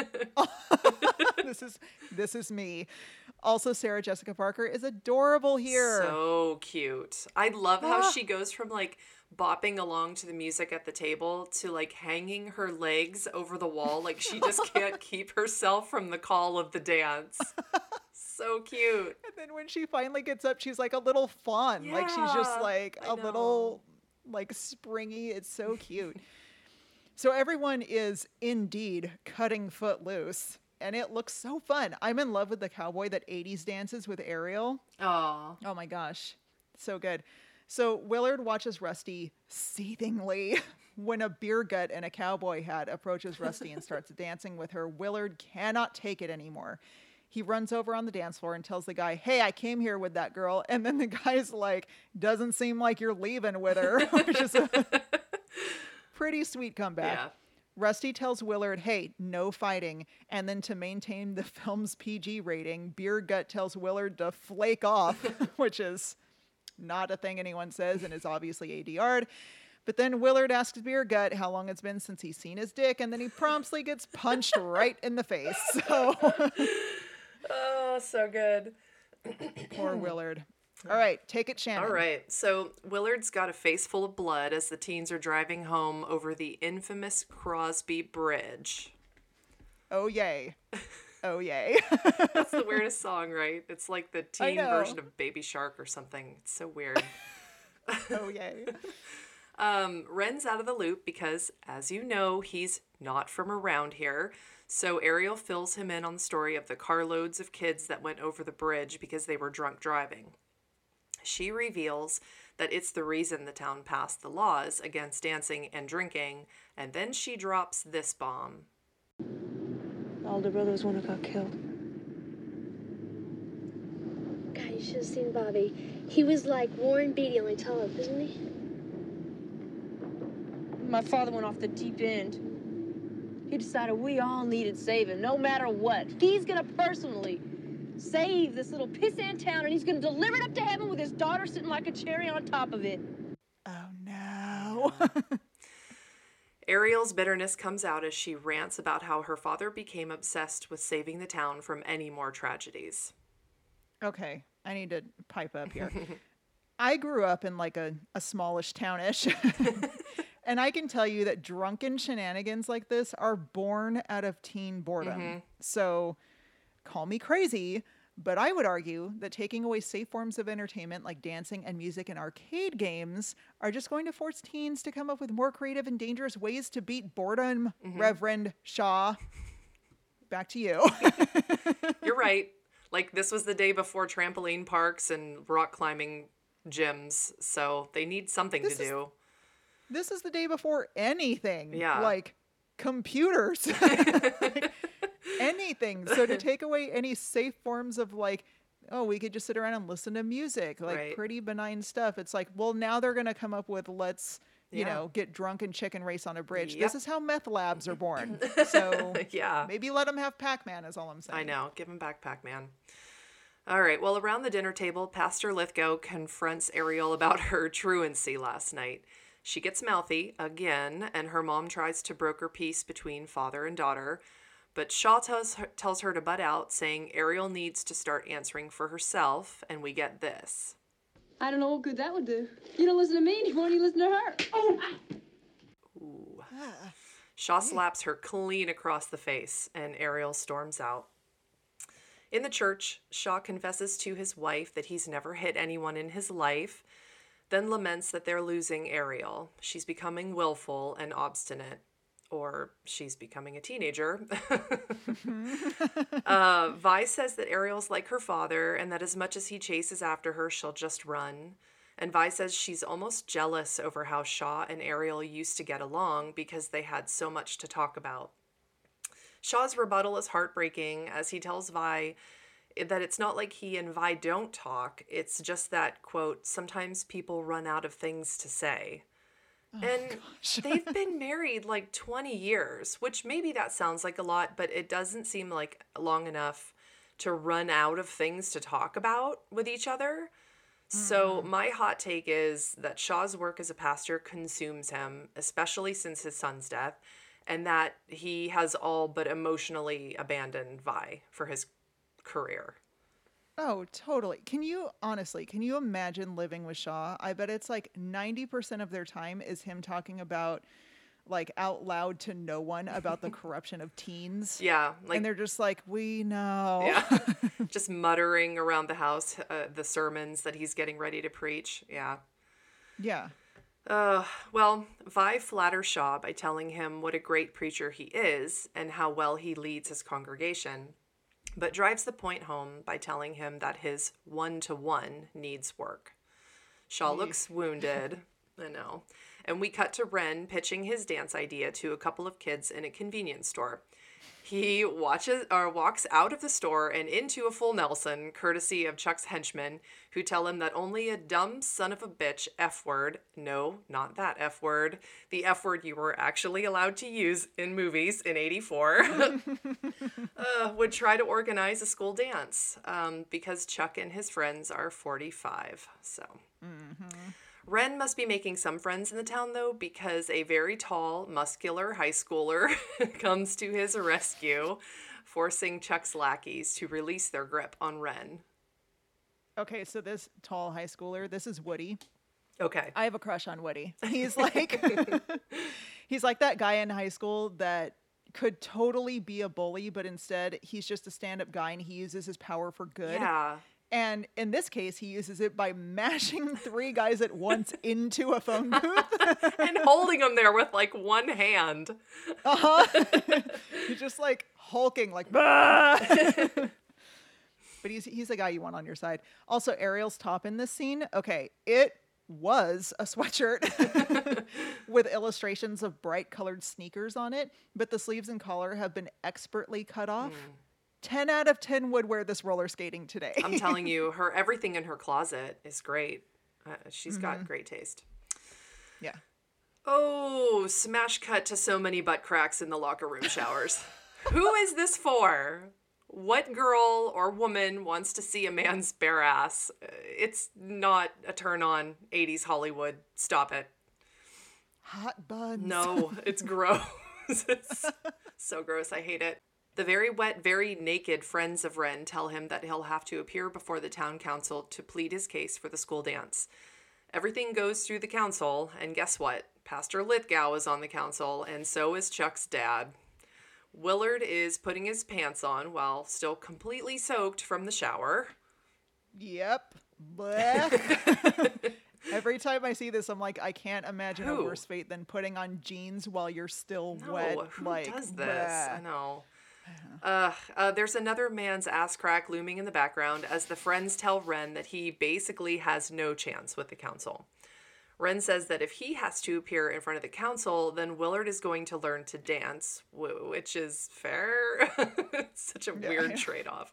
This is me. Also, Sarah Jessica Parker is adorable here. So cute. I love how she goes from like bopping along to the music at the table to like hanging her legs over the wall. Like she just can't keep herself from the call of the dance. So cute. And then when she finally gets up, she's like a little fawn. Like she's just Yeah, like I a little like springy. It's so cute. So everyone is indeed cutting Footloose. And it looks so fun. I'm in love with the cowboy that 80s dances with Ariel. Oh. Oh my gosh. So good. So Willard watches Rusty seethingly when a beer gut and a cowboy hat approaches Rusty and starts dancing with her. Willard cannot take it anymore. He runs over on the dance floor and tells the guy, "Hey, I came here with that girl." And then the guy's like, "Doesn't seem like you're leaving with her," which is a pretty sweet comeback. Yeah. Rusty tells Willard, "Hey, no fighting." And then to maintain the film's PG rating, Beer Gut tells Willard to flake off, which is not a thing anyone says and is obviously ADR'd. But then Willard asks Beer Gut how long it's been since he's seen his dick, and then he promptly gets punched right in the face. So Oh, so good. poor Willard. All right, take it, Shannon. All right. So Willard's got a face full of blood as the teens are driving home over the infamous Crosby Bridge. Oh, yay. Oh, yay. That's the weirdest song, right? It's like the teen version of Baby Shark or something. It's so weird. Oh, yay. Ren's out of the loop because, as you know, he's not from around here. So Ariel fills him in on the story of the carloads of kids that went over the bridge because they were drunk driving. She reveals that it's the reason the town passed the laws against dancing and drinking, and then she drops this bomb. All the brothers one who got killed. God, you should have seen Bobby. He was like Warren Beatty, only taller, isn't he? My father went off the deep end. He decided we all needed saving, no matter what. He's gonna personally save this little pissant town, and he's gonna deliver it up to heaven with his daughter sitting like a cherry on top of it. Oh, no. Ariel's bitterness comes out as she rants about how her father became obsessed with saving the town from any more tragedies. Okay, I need to pipe up here. I grew up in like a smallish townish. And I can tell you that drunken shenanigans like this are born out of teen boredom. Mm-hmm. So call me crazy, but I would argue that taking away safe forms of entertainment like dancing and music and arcade games are just going to force teens to come up with more creative and dangerous ways to beat boredom. Reverend Shaw, back to you. You're right. Like, this was the day before trampoline parks and rock climbing gyms, so they need something to do. This is the day before anything. Yeah. Like computers. Like, anything. So to take away any safe forms of like, oh, we could just sit around and listen to music, like Right. pretty benign stuff. It's like, well, now they're going to come up with let's, you Yeah. know, get drunk and chicken race on a bridge. Yep. This is how meth labs are born. So Yeah. maybe let them have Pac-Man is all I'm saying. I know. Give him back Pac-Man. All right. Well, around the dinner table, Pastor Lithgow confronts Ariel about her truancy last night. She gets mouthy again, and her mom tries to broker peace between father and daughter. But Shaw tells her to butt out, saying Ariel needs to start answering for herself, and we get this. I don't know what good that would do. You don't listen to me anymore, you listen to her. Oh! Ooh. Shaw slaps her clean across the face, and Ariel storms out. In the church, Shaw confesses to his wife that he's never hit anyone in his life, then laments that they're losing Ariel. She's becoming willful and obstinate. Or she's becoming a teenager. Vi says that Ariel's like her father and that as much as he chases after her, she'll just run. And Vi says she's almost jealous over how Shaw and Ariel used to get along because they had so much to talk about. Shaw's rebuttal is heartbreaking as he tells Vi that it's not like he and Vi don't talk. It's just that, quote, sometimes people run out of things to say. And they've been married like 20 years, which maybe that sounds like a lot, but it doesn't seem like long enough to run out of things to talk about with each other. So my hot take is that Shaw's work as a pastor consumes him, especially since his son's death, and that he has all but emotionally abandoned Vi for his career. Oh, totally. Can you imagine living with Shaw? I bet it's like 90% of their time is him talking about like out loud to no one about the corruption of teens. Yeah. And they're just like, we know. Yeah. Just muttering around the house, the sermons that he's getting ready to preach. Yeah. Yeah. Well, Vi flatters Shaw by telling him what a great preacher he is and how well he leads his congregation, but drives the point home by telling him that his one-to-one needs work. Shaw looks wounded. I know. And we cut to Ren pitching his dance idea to a couple of kids in a convenience store. He walks out of the store and into a full Nelson, courtesy of Chuck's henchmen, who tell him that only a dumb son of a bitch F-word, no, not that F-word, the F-word you were actually allowed to use in movies in '84, would try to organize a school dance, because Chuck and his friends are 45, so... Ren must be making some friends in the town, though, because a very tall, muscular high schooler comes to his rescue, forcing Chuck's lackeys to release their grip on Ren. Okay, so this tall high schooler, this is Woody. Okay. I have a crush on Woody. He's like he's like that guy in high school that could totally be a bully, but instead he's just a stand-up guy and he uses his power for good. Yeah. And in this case, he uses it by mashing 3 guys at once into a phone booth. And holding them there with like one hand. He's just like hulking, like, bah! But he's the guy you want on your side. Also, Ariel's top in this scene, okay, it was a sweatshirt with illustrations of bright colored sneakers on it, but the sleeves and collar have been expertly cut off. 10 out of 10 would wear this roller skating today. I'm telling you, everything in her closet is great. She's got great taste. Yeah. Oh, smash cut to so many butt cracks in the locker room showers. Who is this for? What girl or woman wants to see a man's bare ass? It's not a turn on 80s Hollywood. Stop it. Hot buns. No, it's gross. It's so gross. I hate it. The very wet, very naked friends of Ren tell him that he'll have to appear before the town council to plead his case for the school dance. Everything goes through the council, and guess what? Pastor Lithgow is on the council, and so is Chuck's dad. Willard is putting his pants on while still completely soaked from the shower. Yep. Blech. Every time I see this, I'm like, I can't imagine a worse fate than putting on jeans while you're still wet. Who like, does this? bleh. I know. There's another man's ass crack looming in the background as the friends tell Ren that he basically has no chance with the council. Ren says that if he has to appear in front of the council, then Willard is going to learn to dance, which is fair. It's such a weird trade-off.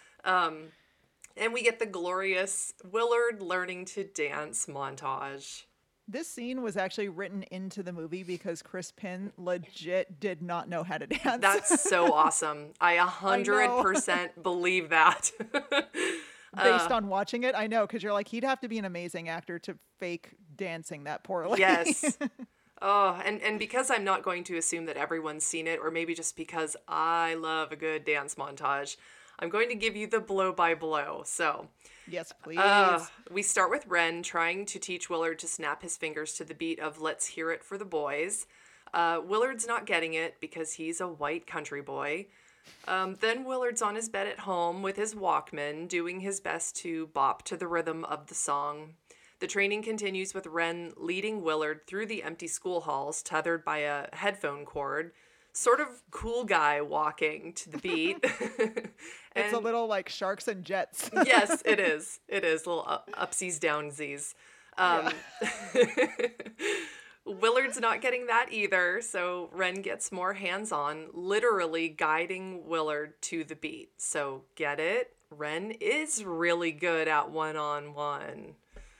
And we get the glorious Willard learning to dance montage. This scene was actually written into the movie because Chris Penn legit did not know how to dance. That's so awesome. I 100% believe that. Based on watching it, I know, because you're like, he'd have to be an amazing actor to fake dancing that poorly. Yes. Oh, and because I'm not going to assume that everyone's seen it, or maybe just because I love a good dance montage, I'm going to give you the blow by blow. So, yes, please. We start with Ren trying to teach Willard to snap his fingers to the beat of Let's Hear It for the Boys. Willard's not getting it because he's a white country boy. Then Willard's on his bed at home with his Walkman, doing his best to bop to the rhythm of the song. The training continues with Ren leading Willard through the empty school halls, tethered by a headphone cord. Sort of cool guy walking to the beat. It's a little like Sharks and Jets. Yes, it is. It is. Little upsies, downsies. Willard's not getting that either, so Ren gets more hands-on, literally guiding Willard to the beat. So get it? Ren is really good at one-on-one.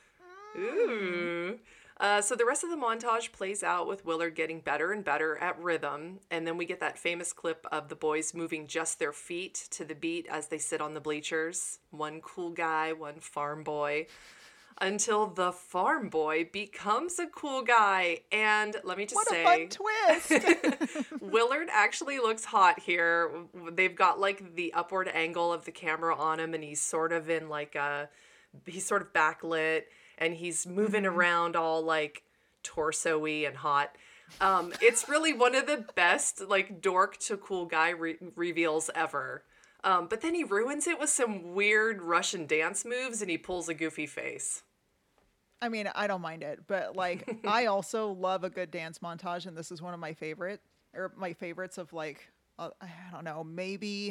Ooh. So the rest of the montage plays out with Willard getting better and better at rhythm, and then we get that famous clip of the boys moving just their feet to the beat as they sit on the bleachers. One cool guy, one farm boy. Until the farm boy becomes a cool guy. And let me just say... What a fun twist! Willard actually looks hot here. They've got like the upward angle of the camera on him, and he's sort of in like a... He's sort of backlit, and he's moving around all like torso-y and hot. It's really one of the best like dork to cool guy reveals ever. But then he ruins it with some weird Russian dance moves, and he pulls a goofy face. I mean, I don't mind it, but like, I also love a good dance montage, and this is one of my favorites of like, I don't know, maybe,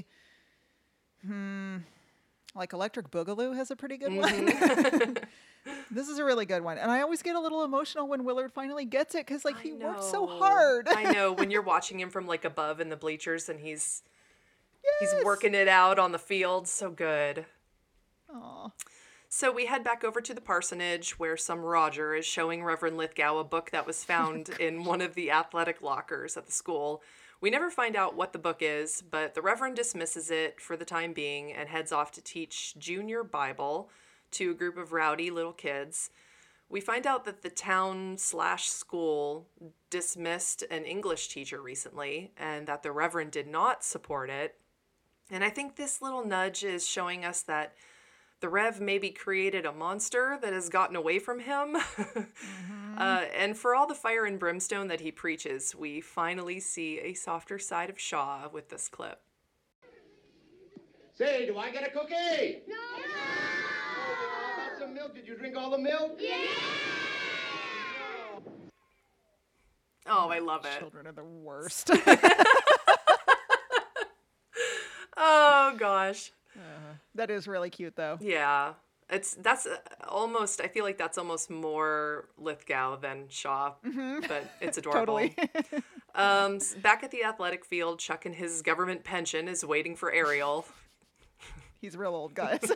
like Electric Boogaloo has a pretty good one. This is a really good one, and I always get a little emotional when Willard finally gets it because like he worked so hard. I know, when you're watching him from like above in the bleachers, and he's working it out on the field, so good. Aw. So we head back over to the parsonage where some Roger is showing Reverend Lithgow a book that was found in one of the athletic lockers at the school. We never find out what the book is, but the Reverend dismisses it for the time being and heads off to teach junior Bible to a group of rowdy little kids. We find out that the town/school dismissed an English teacher recently and that the Reverend did not support it. And I think this little nudge is showing us that the Rev maybe created a monster that has gotten away from him. And for all the fire and brimstone that he preaches, we finally see a softer side of Shaw with this clip. Say, do I get a cookie? No! How about some milk? Did you drink all the milk? Yeah! Oh, I love it. Children are the worst. Oh, gosh. That is really cute, though. Yeah. That's almost, I feel like that's almost more Lithgow than Shaw, but it's adorable. Totally. Back at the athletic field, Chuck and his government pension is waiting for Ariel. He's real old, guys.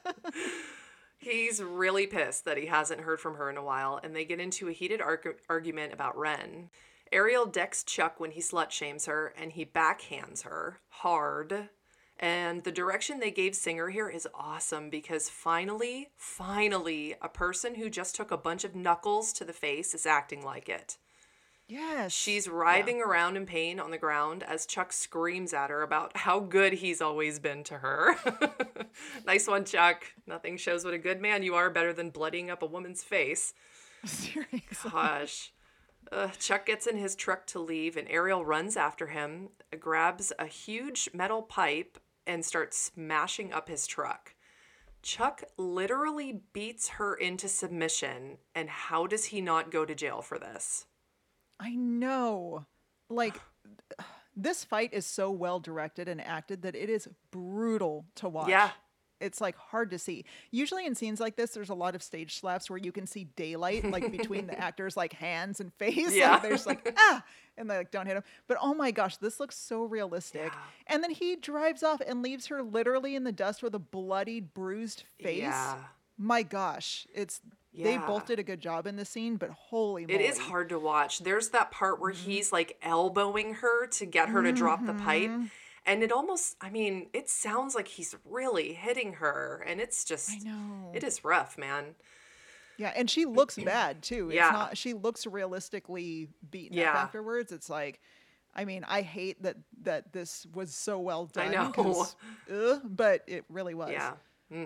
He's really pissed that he hasn't heard from her in a while, and they get into a heated argument about Wren. Ariel decks Chuck when he slut-shames her, and he backhands her hard. And the direction they gave Singer here is awesome because finally, a person who just took a bunch of knuckles to the face is acting like it. Yes. She's writhing around in pain on the ground as Chuck screams at her about how good he's always been to her. Nice one, Chuck. Nothing shows what a good man you are better than bloodying up a woman's face. Seriously. Gosh. Chuck gets in his truck to leave, and Ariel runs after him, grabs a huge metal pipe, and starts smashing up his truck. Chuck literally beats her into submission, and how does he not go to jail for this? I know. Like, this fight is so well directed and acted that it is brutal to watch. Yeah. It's like hard to see. Usually in scenes like this, there's a lot of stage slaps where you can see daylight, like between the actors' like hands and face. Yeah. Like, there's like, and they like don't hit him. But oh my gosh, this looks so realistic. Yeah. And then he drives off and leaves her literally in the dust with a bloodied, bruised face. Yeah. My gosh, they both did a good job in the scene, but holy moly. It is hard to watch. There's that part where he's like elbowing her to get her to drop the pipe. And it almost, I mean, it sounds like he's really hitting her. And it's just, I know. It is rough, man. Yeah, and she looks bad too. It's Yeah. not, she looks realistically beaten Yeah. up afterwards. It's like, I mean, I hate that this was so well done. I know. 'Cause, but it really was. Yeah.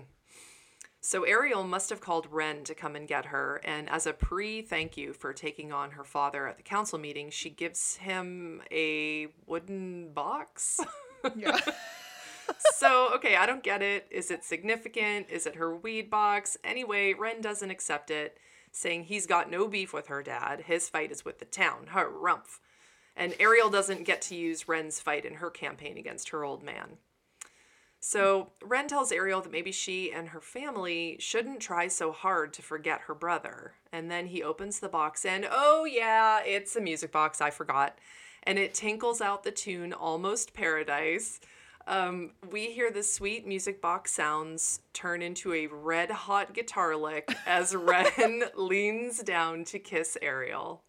So Ariel must have called Wren to come and get her, and as a thank you for taking on her father at the council meeting, she gives him a wooden box. Yeah. So, okay, I don't get it. Is it significant? Is it her weed box? Anyway, Wren doesn't accept it, saying he's got no beef with her dad. His fight is with the town. Harumph. And Ariel doesn't get to use Wren's fight in her campaign against her old man. So Wren tells Ariel that maybe she and her family shouldn't try so hard to forget her brother. And then he opens the box and, oh yeah, it's a music box, I forgot. And it tinkles out the tune Almost Paradise. We hear the sweet music box sounds turn into a red hot guitar lick as Wren leans down to kiss Ariel.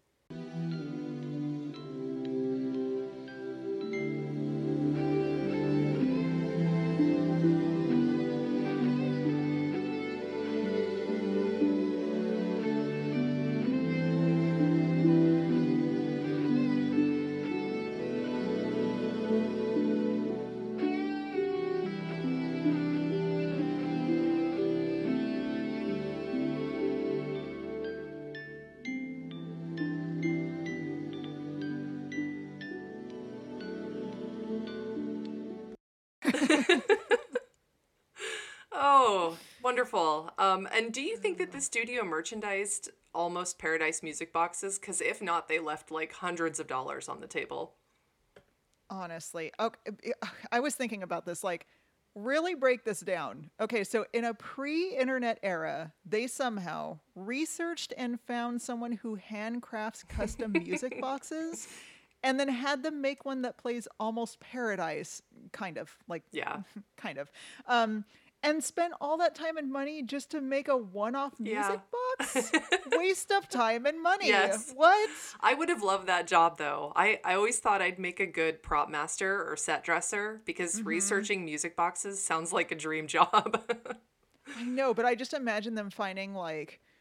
Oh, wonderful. And do you think that the studio merchandised Almost Paradise music boxes? Because if not, they left like hundreds of dollars on the table. Honestly. Okay, I was thinking about this, like, really break this down. Okay, so in a pre-internet era, they somehow researched and found someone who handcrafts custom music boxes and then had them make one that plays Almost Paradise, kind of, like, Yeah. kind of. And spent all that time and money just to make a one-off music box? Waste of time and money. Yes. What? I would have loved that job, though. I always thought I'd make a good prop master or set dresser because researching music boxes sounds like a dream job. I know, but I just imagine them finding, like,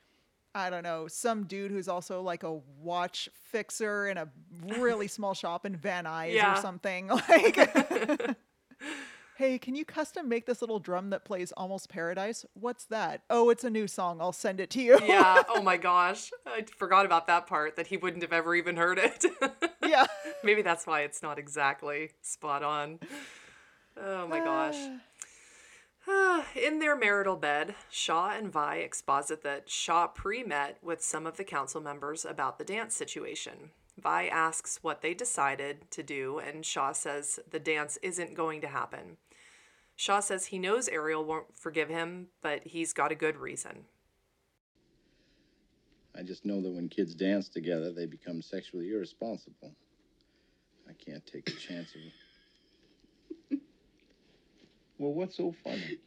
I don't know, some dude who's also like a watch fixer in a really small shop in Van Nuys Yeah. or something. Like, hey, can you custom make this little drum that plays Almost Paradise? What's that? Oh, it's a new song. I'll send it to you. Yeah. Oh my gosh. I forgot about that part, that he wouldn't have ever even heard it. Yeah. Maybe that's why it's not exactly spot on. Oh my gosh. In their marital bed, Shaw and Vi exposit that Shaw pre-met with some of the council members about the dance situation. Vi asks what they decided to do, and Shaw says the dance isn't going to happen. Shaw says he knows Ariel won't forgive him, but he's got a good reason. I just know that when kids dance together, they become sexually irresponsible. I can't take the chance of... Well, what's so funny?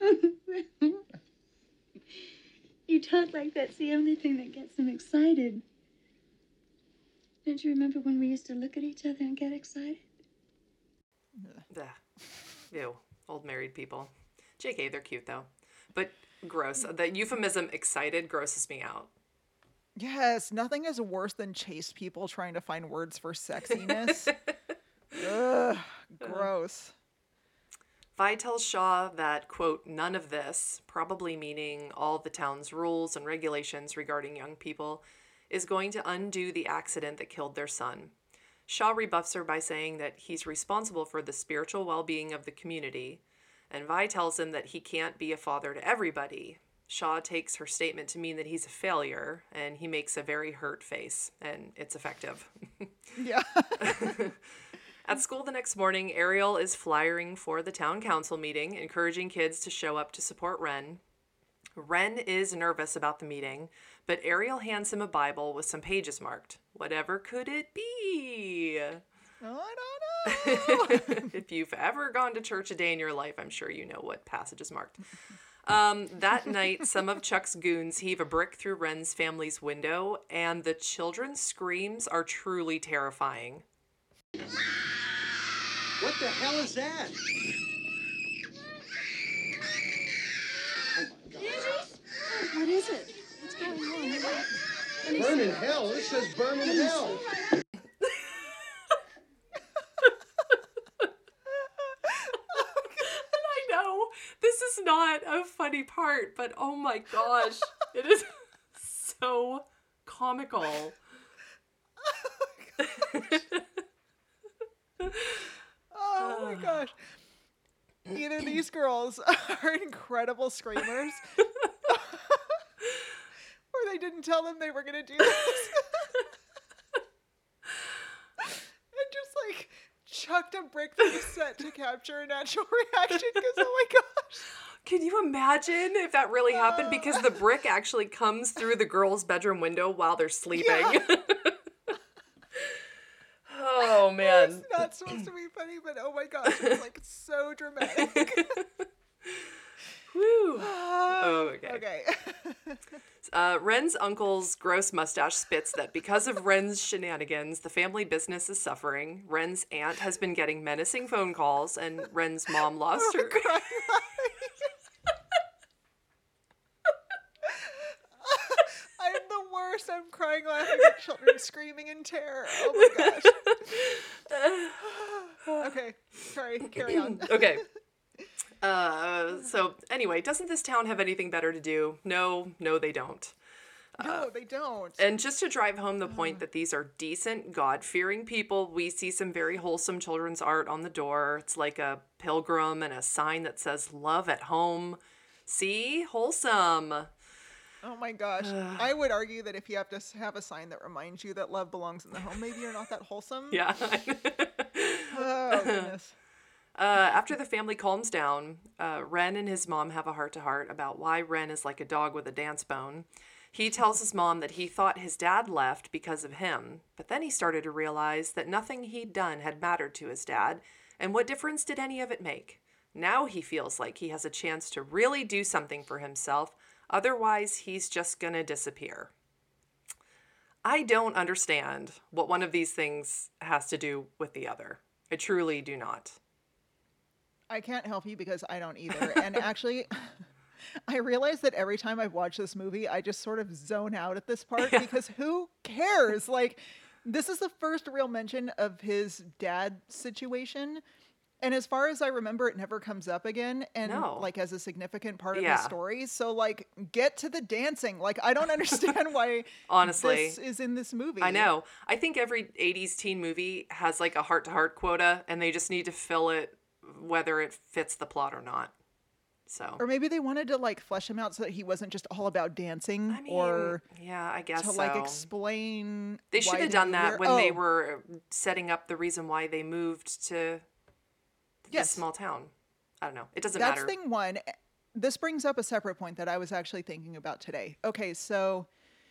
You talk like that's the only thing that gets them excited. Don't you remember when we used to look at each other and get excited? Ugh. Ew. Old married people. JK, they're cute though. But gross. The euphemism excited grosses me out. Yes, nothing is worse than chaste people trying to find words for sexiness. Ugh, gross. Vi tells Shaw that, quote, none of this, probably meaning all the town's rules and regulations regarding young people, is going to undo the accident that killed their son. Shaw rebuffs her by saying that he's responsible for the spiritual well-being of the community, and Vi tells him that he can't be a father to everybody. Shaw takes her statement to mean that he's a failure, and he makes a very hurt face, and it's effective. Yeah. At school the next morning, Ariel is flyering for the town council meeting, encouraging kids to show up to support Ren. Ren is nervous about the meeting, but Ariel hands him a Bible with some pages marked. Whatever could it be? I don't know. If you've ever gone to church a day in your life, I'm sure you know what passage is marked. That night, some of Chuck's goons heave a brick through Ren's family's window, and the children's screams are truly terrifying. What the hell is that? What is it? What's going on? Burn in hell. This says burn in hell. I know this is not a funny part, but oh my gosh, it is so comical. Oh my gosh. Either these girls are incredible screamers, or they didn't tell them they were going to do this. And just like chucked a brick through the set to capture a natural reaction because, oh my gosh. Can you imagine if that really happened? Because the brick actually comes through the girl's bedroom window while they're sleeping. Yeah. Oh, man. It's not supposed to be funny, but oh my gosh, it's like so dramatic. Woo. Oh, okay. Okay. Ren's uncle's gross mustache spits that because of Ren's shenanigans, the family business is suffering. Ren's aunt has been getting menacing phone calls, and Ren's mom lost her. I'm the worst. I'm crying laughing at children screaming in terror. Oh my gosh. Okay, sorry, carry on. Okay. So anyway, doesn't this town have anything better to do? No, they don't. No, they don't. And just to drive home the point that these are decent, God-fearing people, we see some very wholesome children's art on the door. It's like a pilgrim and a sign that says love at home. See? Wholesome. Oh my gosh. I would argue that if you have to have a sign that reminds you that love belongs in the home, maybe you're not that wholesome. Yeah. Oh, goodness. After the family calms down, Ren and his mom have a heart-to-heart about why Ren is like a dog with a dance bone. He tells his mom that he thought his dad left because of him, but then he started to realize that nothing he'd done had mattered to his dad, and what difference did any of it make? Now he feels like he has a chance to really do something for himself, otherwise he's just gonna disappear. I don't understand what one of these things has to do with the other. I truly do not. I can't help you because I don't either. And actually, I realize that every time I watch this movie, I just sort of zone out at this part because who cares? Like, this is the first real mention of his dad situation. And as far as I remember, it never comes up again. And like as a significant part of the story. So like get to the dancing. Like, I don't understand why honestly this is in this movie. I know. I think every 80s teen movie has like a heart-to-heart quota and they just need to fill it whether it fits the plot or not. So, or maybe they wanted to like flesh him out so that he wasn't just all about dancing. I mean, or yeah, I guess to like explain. They should have done that when they were setting up the reason why they moved to this small town. I don't know. It doesn't matter. That's thing one. This brings up a separate point that I was actually thinking about today. Okay, so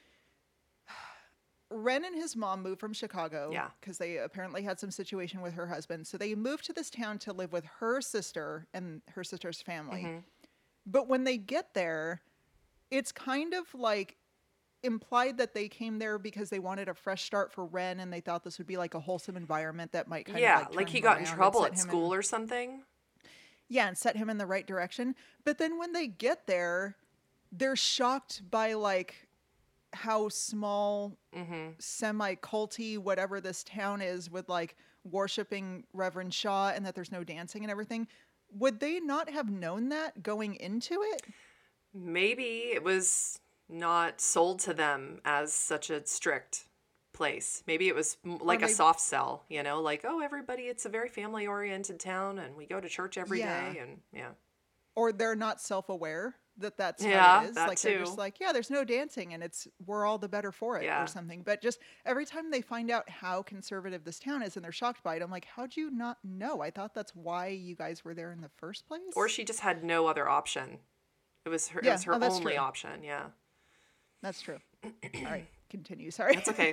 Ren and his mom moved from Chicago because they apparently had some situation with her husband. So they moved to this town to live with her sister and her sister's family. Mm-hmm. But when they get there, it's kind of like implied that they came there because they wanted a fresh start for Ren and they thought this would be like a wholesome environment that might kind of like he got in trouble at school or something. Yeah, and set him in the right direction. But then when they get there, they're shocked by like how small, semi-culty, whatever this town is, with like worshiping Reverend Shaw and that there's no dancing and everything. Would they not have known that going into it? Maybe it was not sold to them as such a strict place. Maybe it was like a soft sell, you know, like, oh, everybody, it's a very family oriented town and we go to church every day and or they're not self-aware that that's how it is. That like too. They're just like, yeah, there's no dancing and we're all the better for it or something. But just every time they find out how conservative this town is and they're shocked by it, I'm like, how'd you not know? I thought that's why you guys were there in the first place. Or she just had no other option. It was her only option. Yeah. That's true. All right, continue. Sorry. That's okay.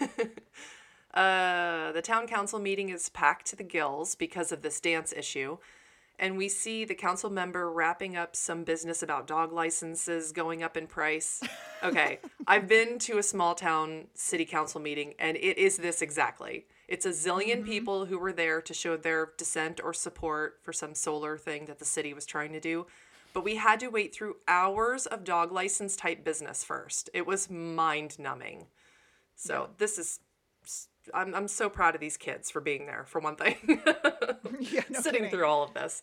The town council meeting is packed to the gills because of this dance issue. And we see the council member wrapping up some business about dog licenses going up in price. Okay, I've been to a small town city council meeting, and it is this exactly. It's a zillion people who were there to show their dissent or support for some solar thing that the city was trying to do. But we had to wait through hours of dog license type business first. It was mind-numbing. So this is... I'm so proud of these kids for being there, for one thing. Sitting through all of this.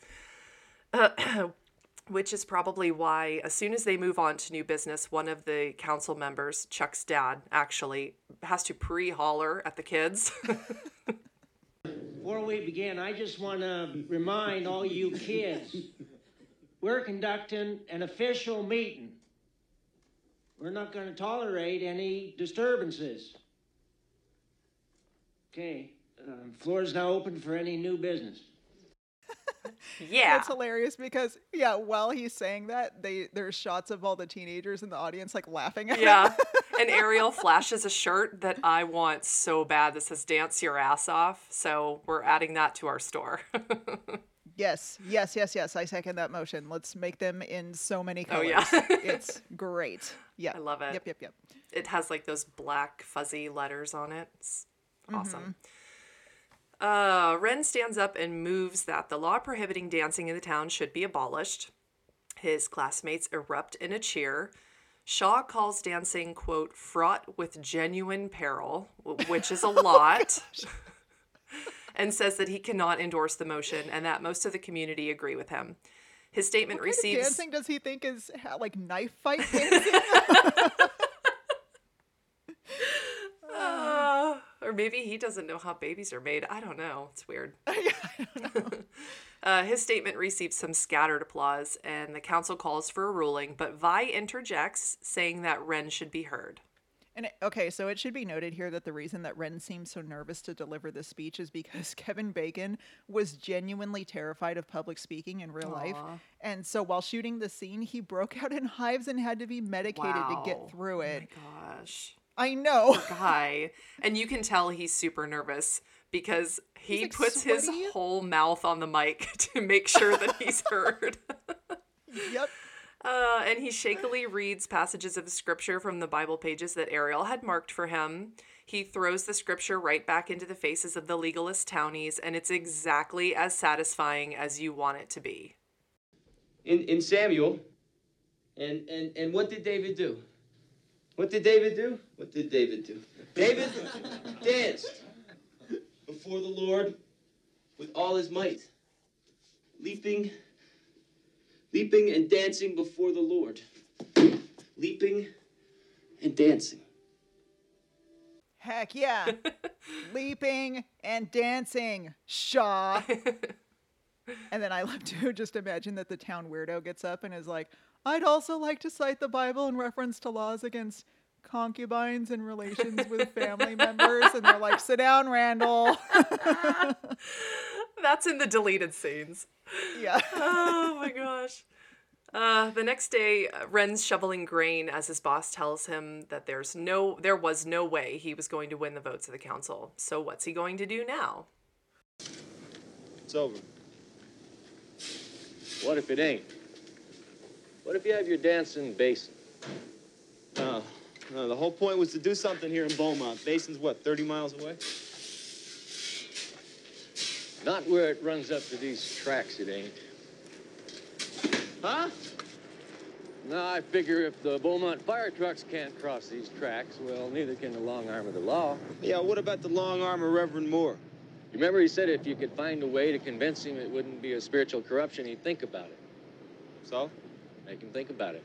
Which is probably why, as soon as they move on to new business, one of the council members, Chuck's dad, actually has to pre-holler at the kids. Before we begin, I just want to remind all you kids, we're conducting an official meeting. We're not going to tolerate any disturbances. Okay, floor is now open for any new business. Yeah. That's hilarious because, while he's saying that, there's shots of all the teenagers in the audience, like, laughing at him. And Ariel flashes a shirt that I want so bad that says "Dance Your Ass Off," so we're adding that to our store. Yes. I second that motion. Let's make them in so many colors. Oh, yeah. It's great. Yeah. I love it. Yep. It has, like, those black fuzzy letters on it. It's awesome. Ren stands up and moves that the law prohibiting dancing in the town should be abolished. His classmates erupt in a cheer. Shaw calls dancing, quote, fraught with genuine peril, which is a lot, and says that he cannot endorse the motion and that most of the community agree with him. His statement what receives... What kind of dancing does he think is, like, knife fight dancing? Or maybe he doesn't know how babies are made. I don't know. It's weird. I don't know. His statement receives some scattered applause, and the council calls for a ruling, but Vi interjects, saying that Ren should be heard. And so it should be noted here that the reason that Ren seems so nervous to deliver this speech is because Kevin Bacon was genuinely terrified of public speaking in real life. And so while shooting the scene, he broke out in hives and had to be medicated to get through it. Oh my gosh. I know. Poor guy. And you can tell he's super nervous because he like puts his whole mouth on the mic to make sure that he's heard. Yep. And he shakily reads passages of scripture from the Bible pages that Ariel had marked for him. He throws the scripture right back into the faces of the legalist townies, and it's exactly as satisfying as you want it to be. In Samuel, And what did David do? What did David do? What did David do? David danced before the Lord with all his might. Leaping and dancing before the Lord. Leaping and dancing. Heck yeah. Leaping and dancing, Shaw. And then I love to just imagine that the town weirdo gets up and is like, I'd also like to cite the Bible in reference to laws against concubines and relations with family members. And they're like, sit down, Randall. That's in the deleted scenes. Yeah. Oh my gosh. The next day, Wren's shoveling grain as his boss tells him that there was no way he was going to win the votes of the council. So what's he going to do now? It's over. What if it ain't? What if you have your dancing basin? No, the whole point was to do something here in Beaumont. Basin's what, 30 miles away? Not where it runs up to these tracks, it ain't. Huh? No, I figure if the Beaumont fire trucks can't cross these tracks, well, neither can the long arm of the law. Yeah, what about the long arm of Reverend Moore? You remember he said if you could find a way to convince him it wouldn't be a spiritual corruption, he'd think about it. So? Make him think about it.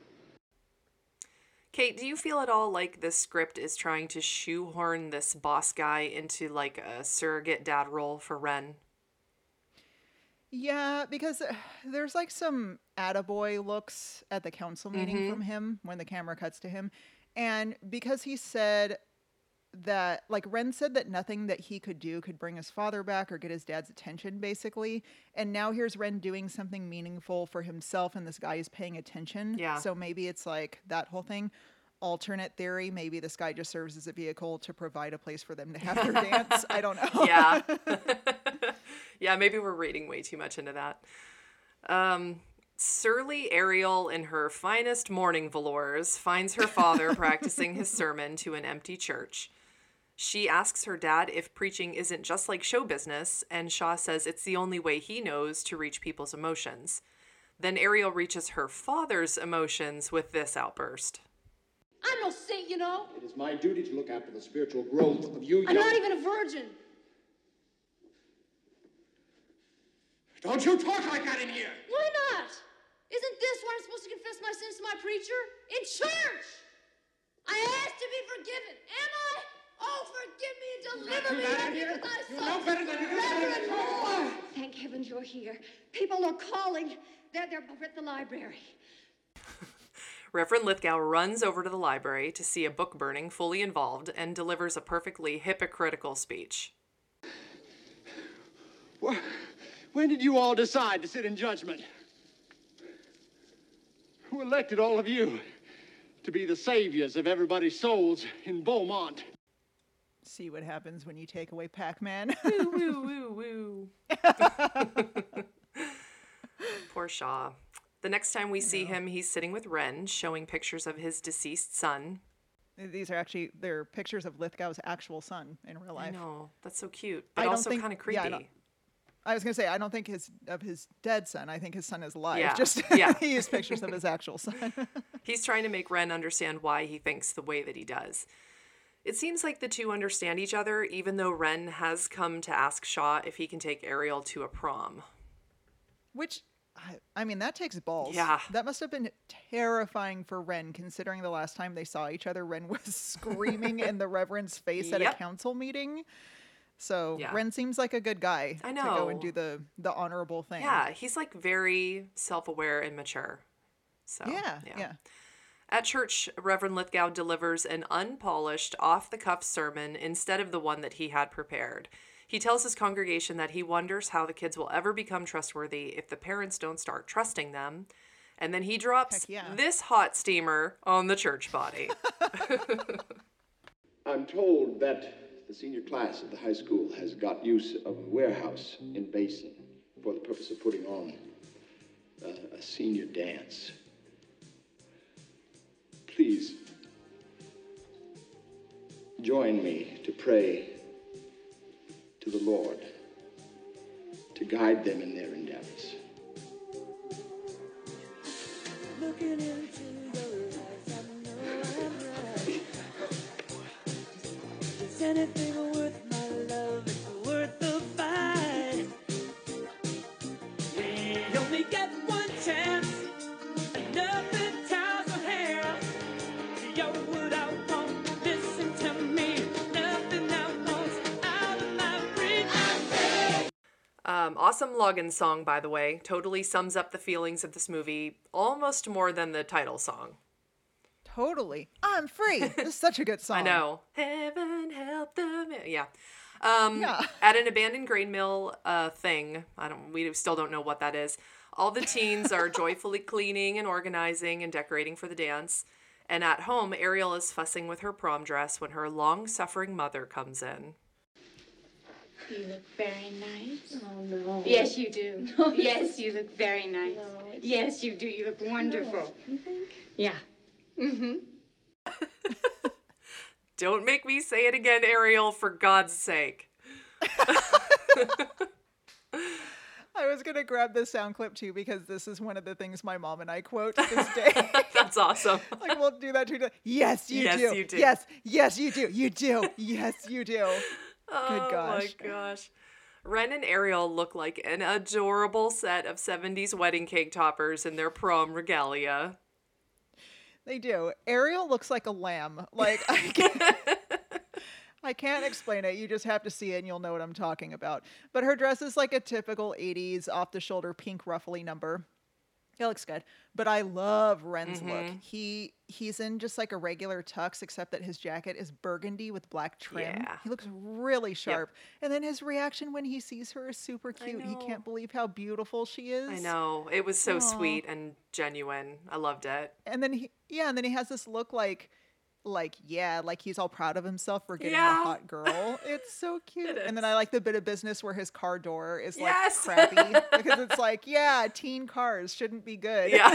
Kate, do you feel at all like this script is trying to shoehorn this boss guy into like a surrogate dad role for Wren? Yeah, because there's like some attaboy looks at the council meeting from him when the camera cuts to him. And because he said that, like, Wren said that nothing that he could do could bring his father back or get his dad's attention, basically. And now here's Wren doing something meaningful for himself, and this guy is paying attention. Yeah. So maybe it's like that whole thing. Alternate theory, maybe this guy just serves as a vehicle to provide a place for them to have their dance. I don't know. Yeah. Yeah, maybe we're reading way too much into that. Surly Ariel, in her finest mourning velours, finds her father practicing his sermon to an empty church. She asks her dad if preaching isn't just like show business, and Shaw says it's the only way he knows to reach people's emotions. Then Ariel reaches her father's emotions with this outburst. I'm no saint, you know. It is my duty to look after the spiritual growth of you young... I'm not even a virgin. Don't you talk like that in here! Why not? Isn't this where I'm supposed to confess my sins to my preacher? In church! I asked to be forgiven. Am I? Oh, forgive me and deliver me because I You know better than to do. Thank heavens you're here. People are calling. They're at the library. Reverend Lithgow runs over to the library to see a book burning fully involved and delivers a perfectly hypocritical speech. When did you all decide to sit in judgment? Who elected all of you to be the saviors of everybody's souls in Beaumont? See what happens when you take away Pac-Man. Woo, woo, woo, woo. Poor Shaw. The next time we see him, he's sitting with Wren, showing pictures of his deceased son. These are actually, they're pictures of Lithgow's actual son in real life. I know. That's so cute, but also kind of creepy. Yeah, I was going to say, I don't think of his dead son. I think his son is alive. Yeah. Just Yeah. he used pictures of his actual son. He's trying to make Wren understand why he thinks the way that he does. It seems like the two understand each other, even though Wren has come to ask Shaw if he can take Ariel to a prom. Which, I mean, that takes balls. Yeah. That must have been terrifying for Wren, considering the last time they saw each other, Wren was screaming in the Reverend's face at a council meeting. So Wren seems like a good guy I know. to go and do the honorable thing. Yeah, he's like very self-aware and mature. So Yeah. At church, Reverend Lithgow delivers an unpolished, off-the-cuff sermon instead of the one that he had prepared. He tells his congregation that he wonders how the kids will ever become trustworthy if the parents don't start trusting them. And then he drops this hot steamer on the church body. I'm told that the senior class of the high school has got use of a warehouse in Basin for the purpose of putting on a senior dance. Please join me to pray to the Lord to guide them in their endeavors. Looking in anything worth my love is worth the fight. We only get one chance, and nothing ties our hair. Yo, what I want, listen to me. Nothing I want's out of my reach. Awesome Loggins song, by the way. Totally sums up the feelings of this movie almost more than the title song. Totally. I'm free. This is such a good song. I know. Heaven help them. Yeah. At an abandoned grain mill thing, we still don't know what that is. All the teens are joyfully cleaning and organizing and decorating for the dance. And at home, Ariel is fussing with her prom dress when her long-suffering mother comes in. You look very nice. Oh, no. Yes, you do. No. Yes, you look very nice. No, it's- Yes, you do. You look wonderful. You think? Yeah. Mm-hmm. Don't make me say it again, Ariel, for God's sake. I was going to grab this sound clip too because this is one of the things my mom and I quote to this day. That's awesome. Like, we'll do that too. Yes, you Yes, do. you do. Yes, yes, you do. You do. Yes, you do. Good gosh. Oh my gosh. Ren and Ariel look like an adorable set of 70s wedding cake toppers in their prom regalia. They do. Ariel looks like a lamb. Like, I can't explain it. You just have to see it and you'll know what I'm talking about. But her dress is like a typical 80s off-the-shoulder pink ruffly number. It looks good. But I love Ren's look. He's in just like a regular tux, except that his jacket is burgundy with black trim. Yeah. He looks really sharp. And then his reaction when he sees her is super cute. He can't believe how beautiful she is. I know. It was so Aw. sweet and genuine. I loved it. And then he has this look like he's all proud of himself for getting Yeah. the hot girl. It's so cute. It And then is. I like the bit of business where his car door is like Yes. crappy because it's like, yeah, teen cars shouldn't be good. Yeah.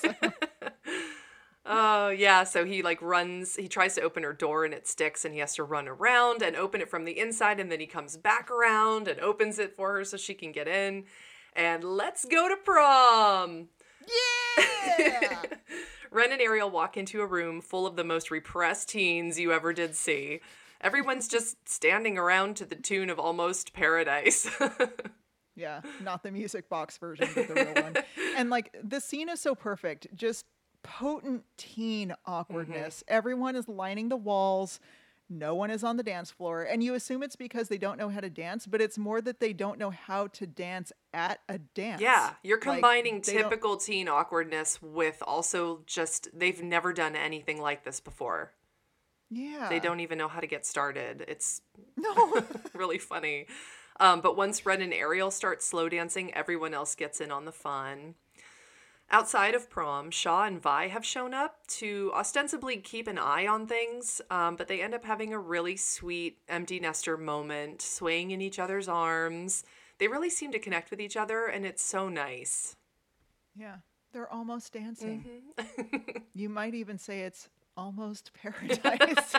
Oh, yeah. So he he tries to open her door and it sticks and he has to run around and open it from the inside. And then he comes back around and opens it for her so she can get in. And let's go to prom. Yeah. Ren and Ariel walk into a room full of the most repressed teens you ever did see. Everyone's just standing around to the tune of Almost Paradise. Yeah, not the music box version, but the real one. And like the scene is so perfect, just potent teen awkwardness. Everyone is lining the walls. No one is on the dance floor. And you assume it's because they don't know how to dance, but it's more that they don't know how to dance at a dance. Yeah, you're Like, combining they don't- typical teen awkwardness with also just they've never done anything like this before. Yeah. They don't even know how to get started. It's No. really funny. But once Ren and Ariel start slow dancing, everyone else gets in on the fun. Outside of prom, Shaw and Vi have shown up to ostensibly keep an eye on things, but they end up having a really sweet empty nester moment, swaying in each other's arms. They really seem to connect with each other, and it's so nice. Yeah. They're almost dancing. You might even say it's almost paradise.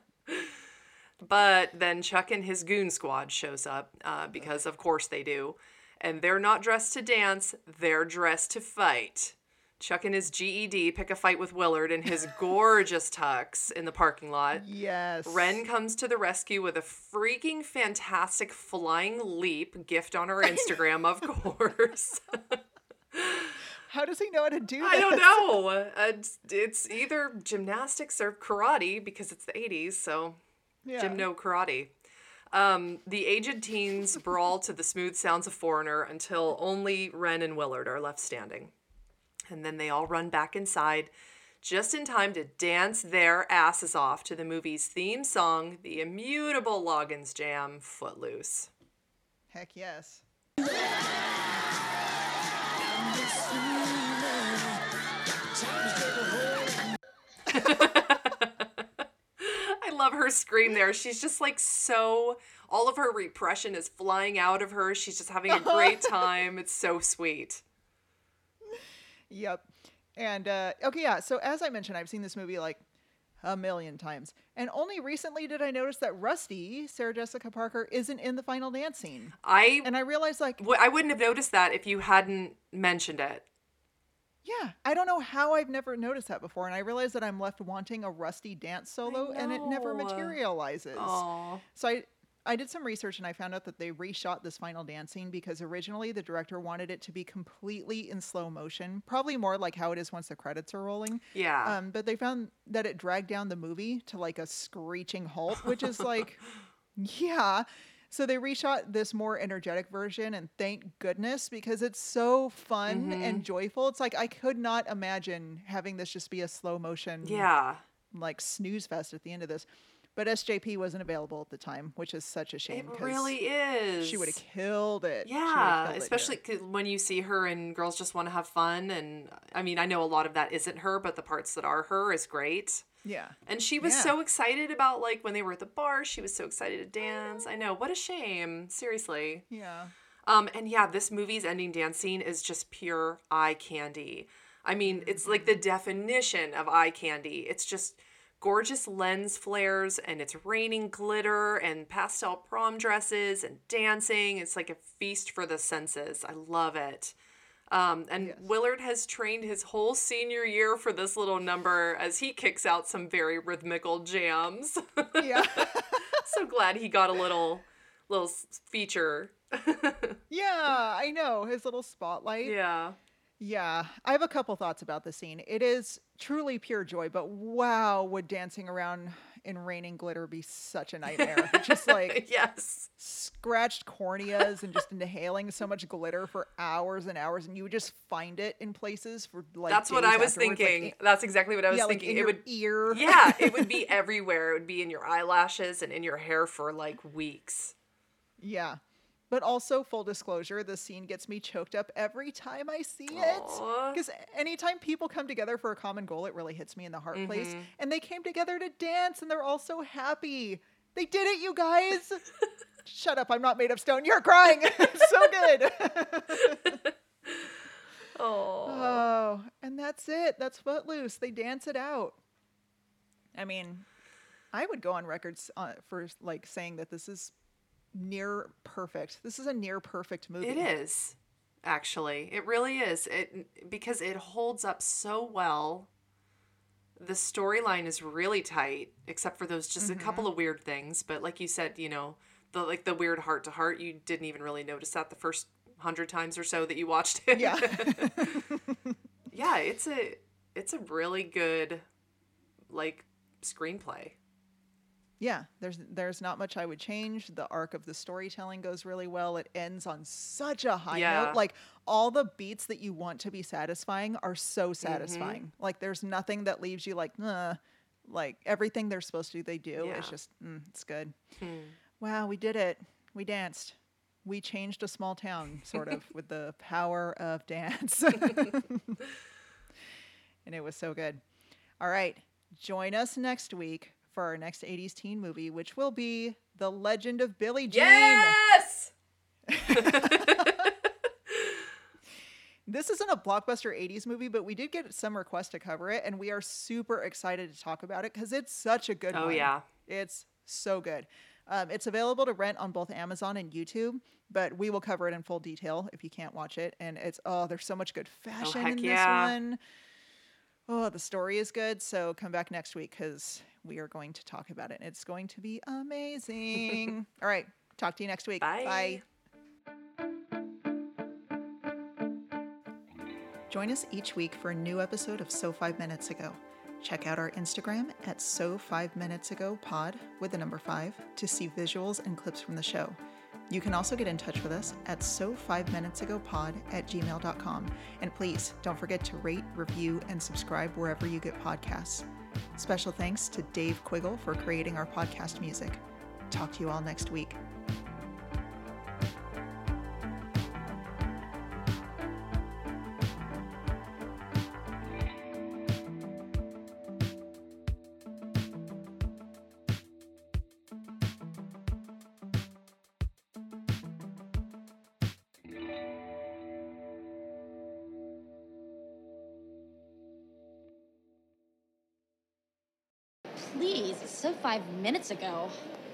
But then Chuck and his goon squad shows up, because of course they do. And they're not dressed to dance, they're dressed to fight. Chuck and his GED pick a fight with Willard in his gorgeous tux in the parking lot. Yes. Ren comes to the rescue with a freaking fantastic flying leap gift on her Instagram, of course. How does he know how to do this? I don't know. It's either gymnastics or karate because it's the 80s, so Yeah. gymno karate. The aged teens brawl to the smooth sounds of Foreigner until only Ren and Willard are left standing. And then they all run back inside just in time to dance their asses off to the movie's theme song, the immutable Loggins jam, Footloose. Heck yes. I love her scream there. She's just like so, all of her repression is flying out of her. She's just having a great time. It's so sweet. Yep. And, okay, yeah. So as I mentioned, I've seen this movie like a million times. And only recently did I notice that Rusty, Sarah Jessica Parker, isn't in the final dance scene. And I realized like... I wouldn't have noticed that if you hadn't mentioned it. Yeah, I don't know how I've never noticed that before, and I realize that I'm left wanting a Rusty dance solo, and it never know. materializes. Aw. So I did some research, and I found out that they reshot this final dance scene because originally the director wanted it to be completely in slow motion, probably more like how it is once the credits are rolling. Yeah. But they found that it dragged down the movie to like a screeching halt, which is like, yeah. So they reshot this more energetic version, and thank goodness, because it's so fun and joyful. It's like I could not imagine having this just be a slow motion, Yeah. like snooze fest at the end of this. But SJP wasn't available at the time, which is such a shame. It 'cause really is. She would have killed it. She would've Yeah, killed it especially here. 'cause when you see her in Girls Just Want to Have Fun. And I mean, I know a lot of that isn't her, but the parts that are her is great. Yeah. And she was Yeah. so excited about, like, when they were at the bar, she was so excited to dance. I know, what a shame. Seriously. Yeah. And yeah, this movie's ending dance scene is just pure eye candy. I mean, it's like the definition of eye candy. It's just gorgeous lens flares, and it's raining glitter and pastel prom dresses and dancing. It's like a feast for the senses. I love it. And Willard has trained his whole senior year for this little number as he kicks out some very rhythmical jams. Yeah. So glad he got a little feature. Yeah, I know. His little spotlight. Yeah. Yeah. I have a couple thoughts about the scene. It is truly pure joy, but wow, would dancing around in raining glitter be such a nightmare? Just like yes, scratched corneas and just inhaling so much glitter for hours and hours, and you would just find it in places for like That's what days I was afterwards, thinking. like, That's exactly what I was yeah, thinking. like in It your would ear. Yeah, it would be everywhere. It would be in your eyelashes and in your hair for like weeks. Yeah. But also, full disclosure, the scene gets me choked up every time I see it. Aw. Because anytime people come together for a common goal, it really hits me in the heart place. Mhm. And they came together to dance, and they're all so happy. They did it, you guys. Shut up, I'm not made of stone. You're crying. It's so good. Oh, and that's it. That's Footloose. They dance it out. I mean, I would go on records for like saying that this is near perfect. This is a near perfect movie. It is, actually. It really is. Because it holds up so well. The storyline is really tight, except for those just a couple of weird things. But like you said, you know, the weird heart to heart, you didn't even really notice that the first 100 times or so that you watched it. Yeah. Yeah, it's a really good like screenplay. Yeah, there's not much I would change. The arc of the storytelling goes really well. It ends on such a high note. Like all the beats that you want to be satisfying are so satisfying. Like there's nothing that leaves you like, like everything they're supposed to, they do. Yeah. It's just, it's good. Wow, we did it. We danced. We changed a small town, sort of, with the power of dance. And it was so good. All right, join us next week for our next 80s teen movie, which will be The Legend of Billie Jean. Yes! This isn't a blockbuster 80s movie, but we did get some requests to cover it, and we are super excited to talk about it because it's such a good one. Oh, yeah. It's so good. It's available to rent on both Amazon and YouTube, but we will cover it in full detail if you can't watch it. And there's so much good fashion heck in yeah. this one. Oh, the story is good. So come back next week because we are going to talk about it. It's going to be amazing. All right. Talk to you next week. Bye. Join us each week for a new episode of So 5 Minutes Ago. Check out our Instagram at So 5 Minutes Ago Pod with the number 5 to see visuals and clips from the show. You can also get in touch with us at so5minutesagopod@gmail.com. And please don't forget to rate, review, and subscribe wherever you get podcasts. Special thanks to Dave Quiggle for creating our podcast music. Talk to you all next week. Please, it's so 5 minutes ago.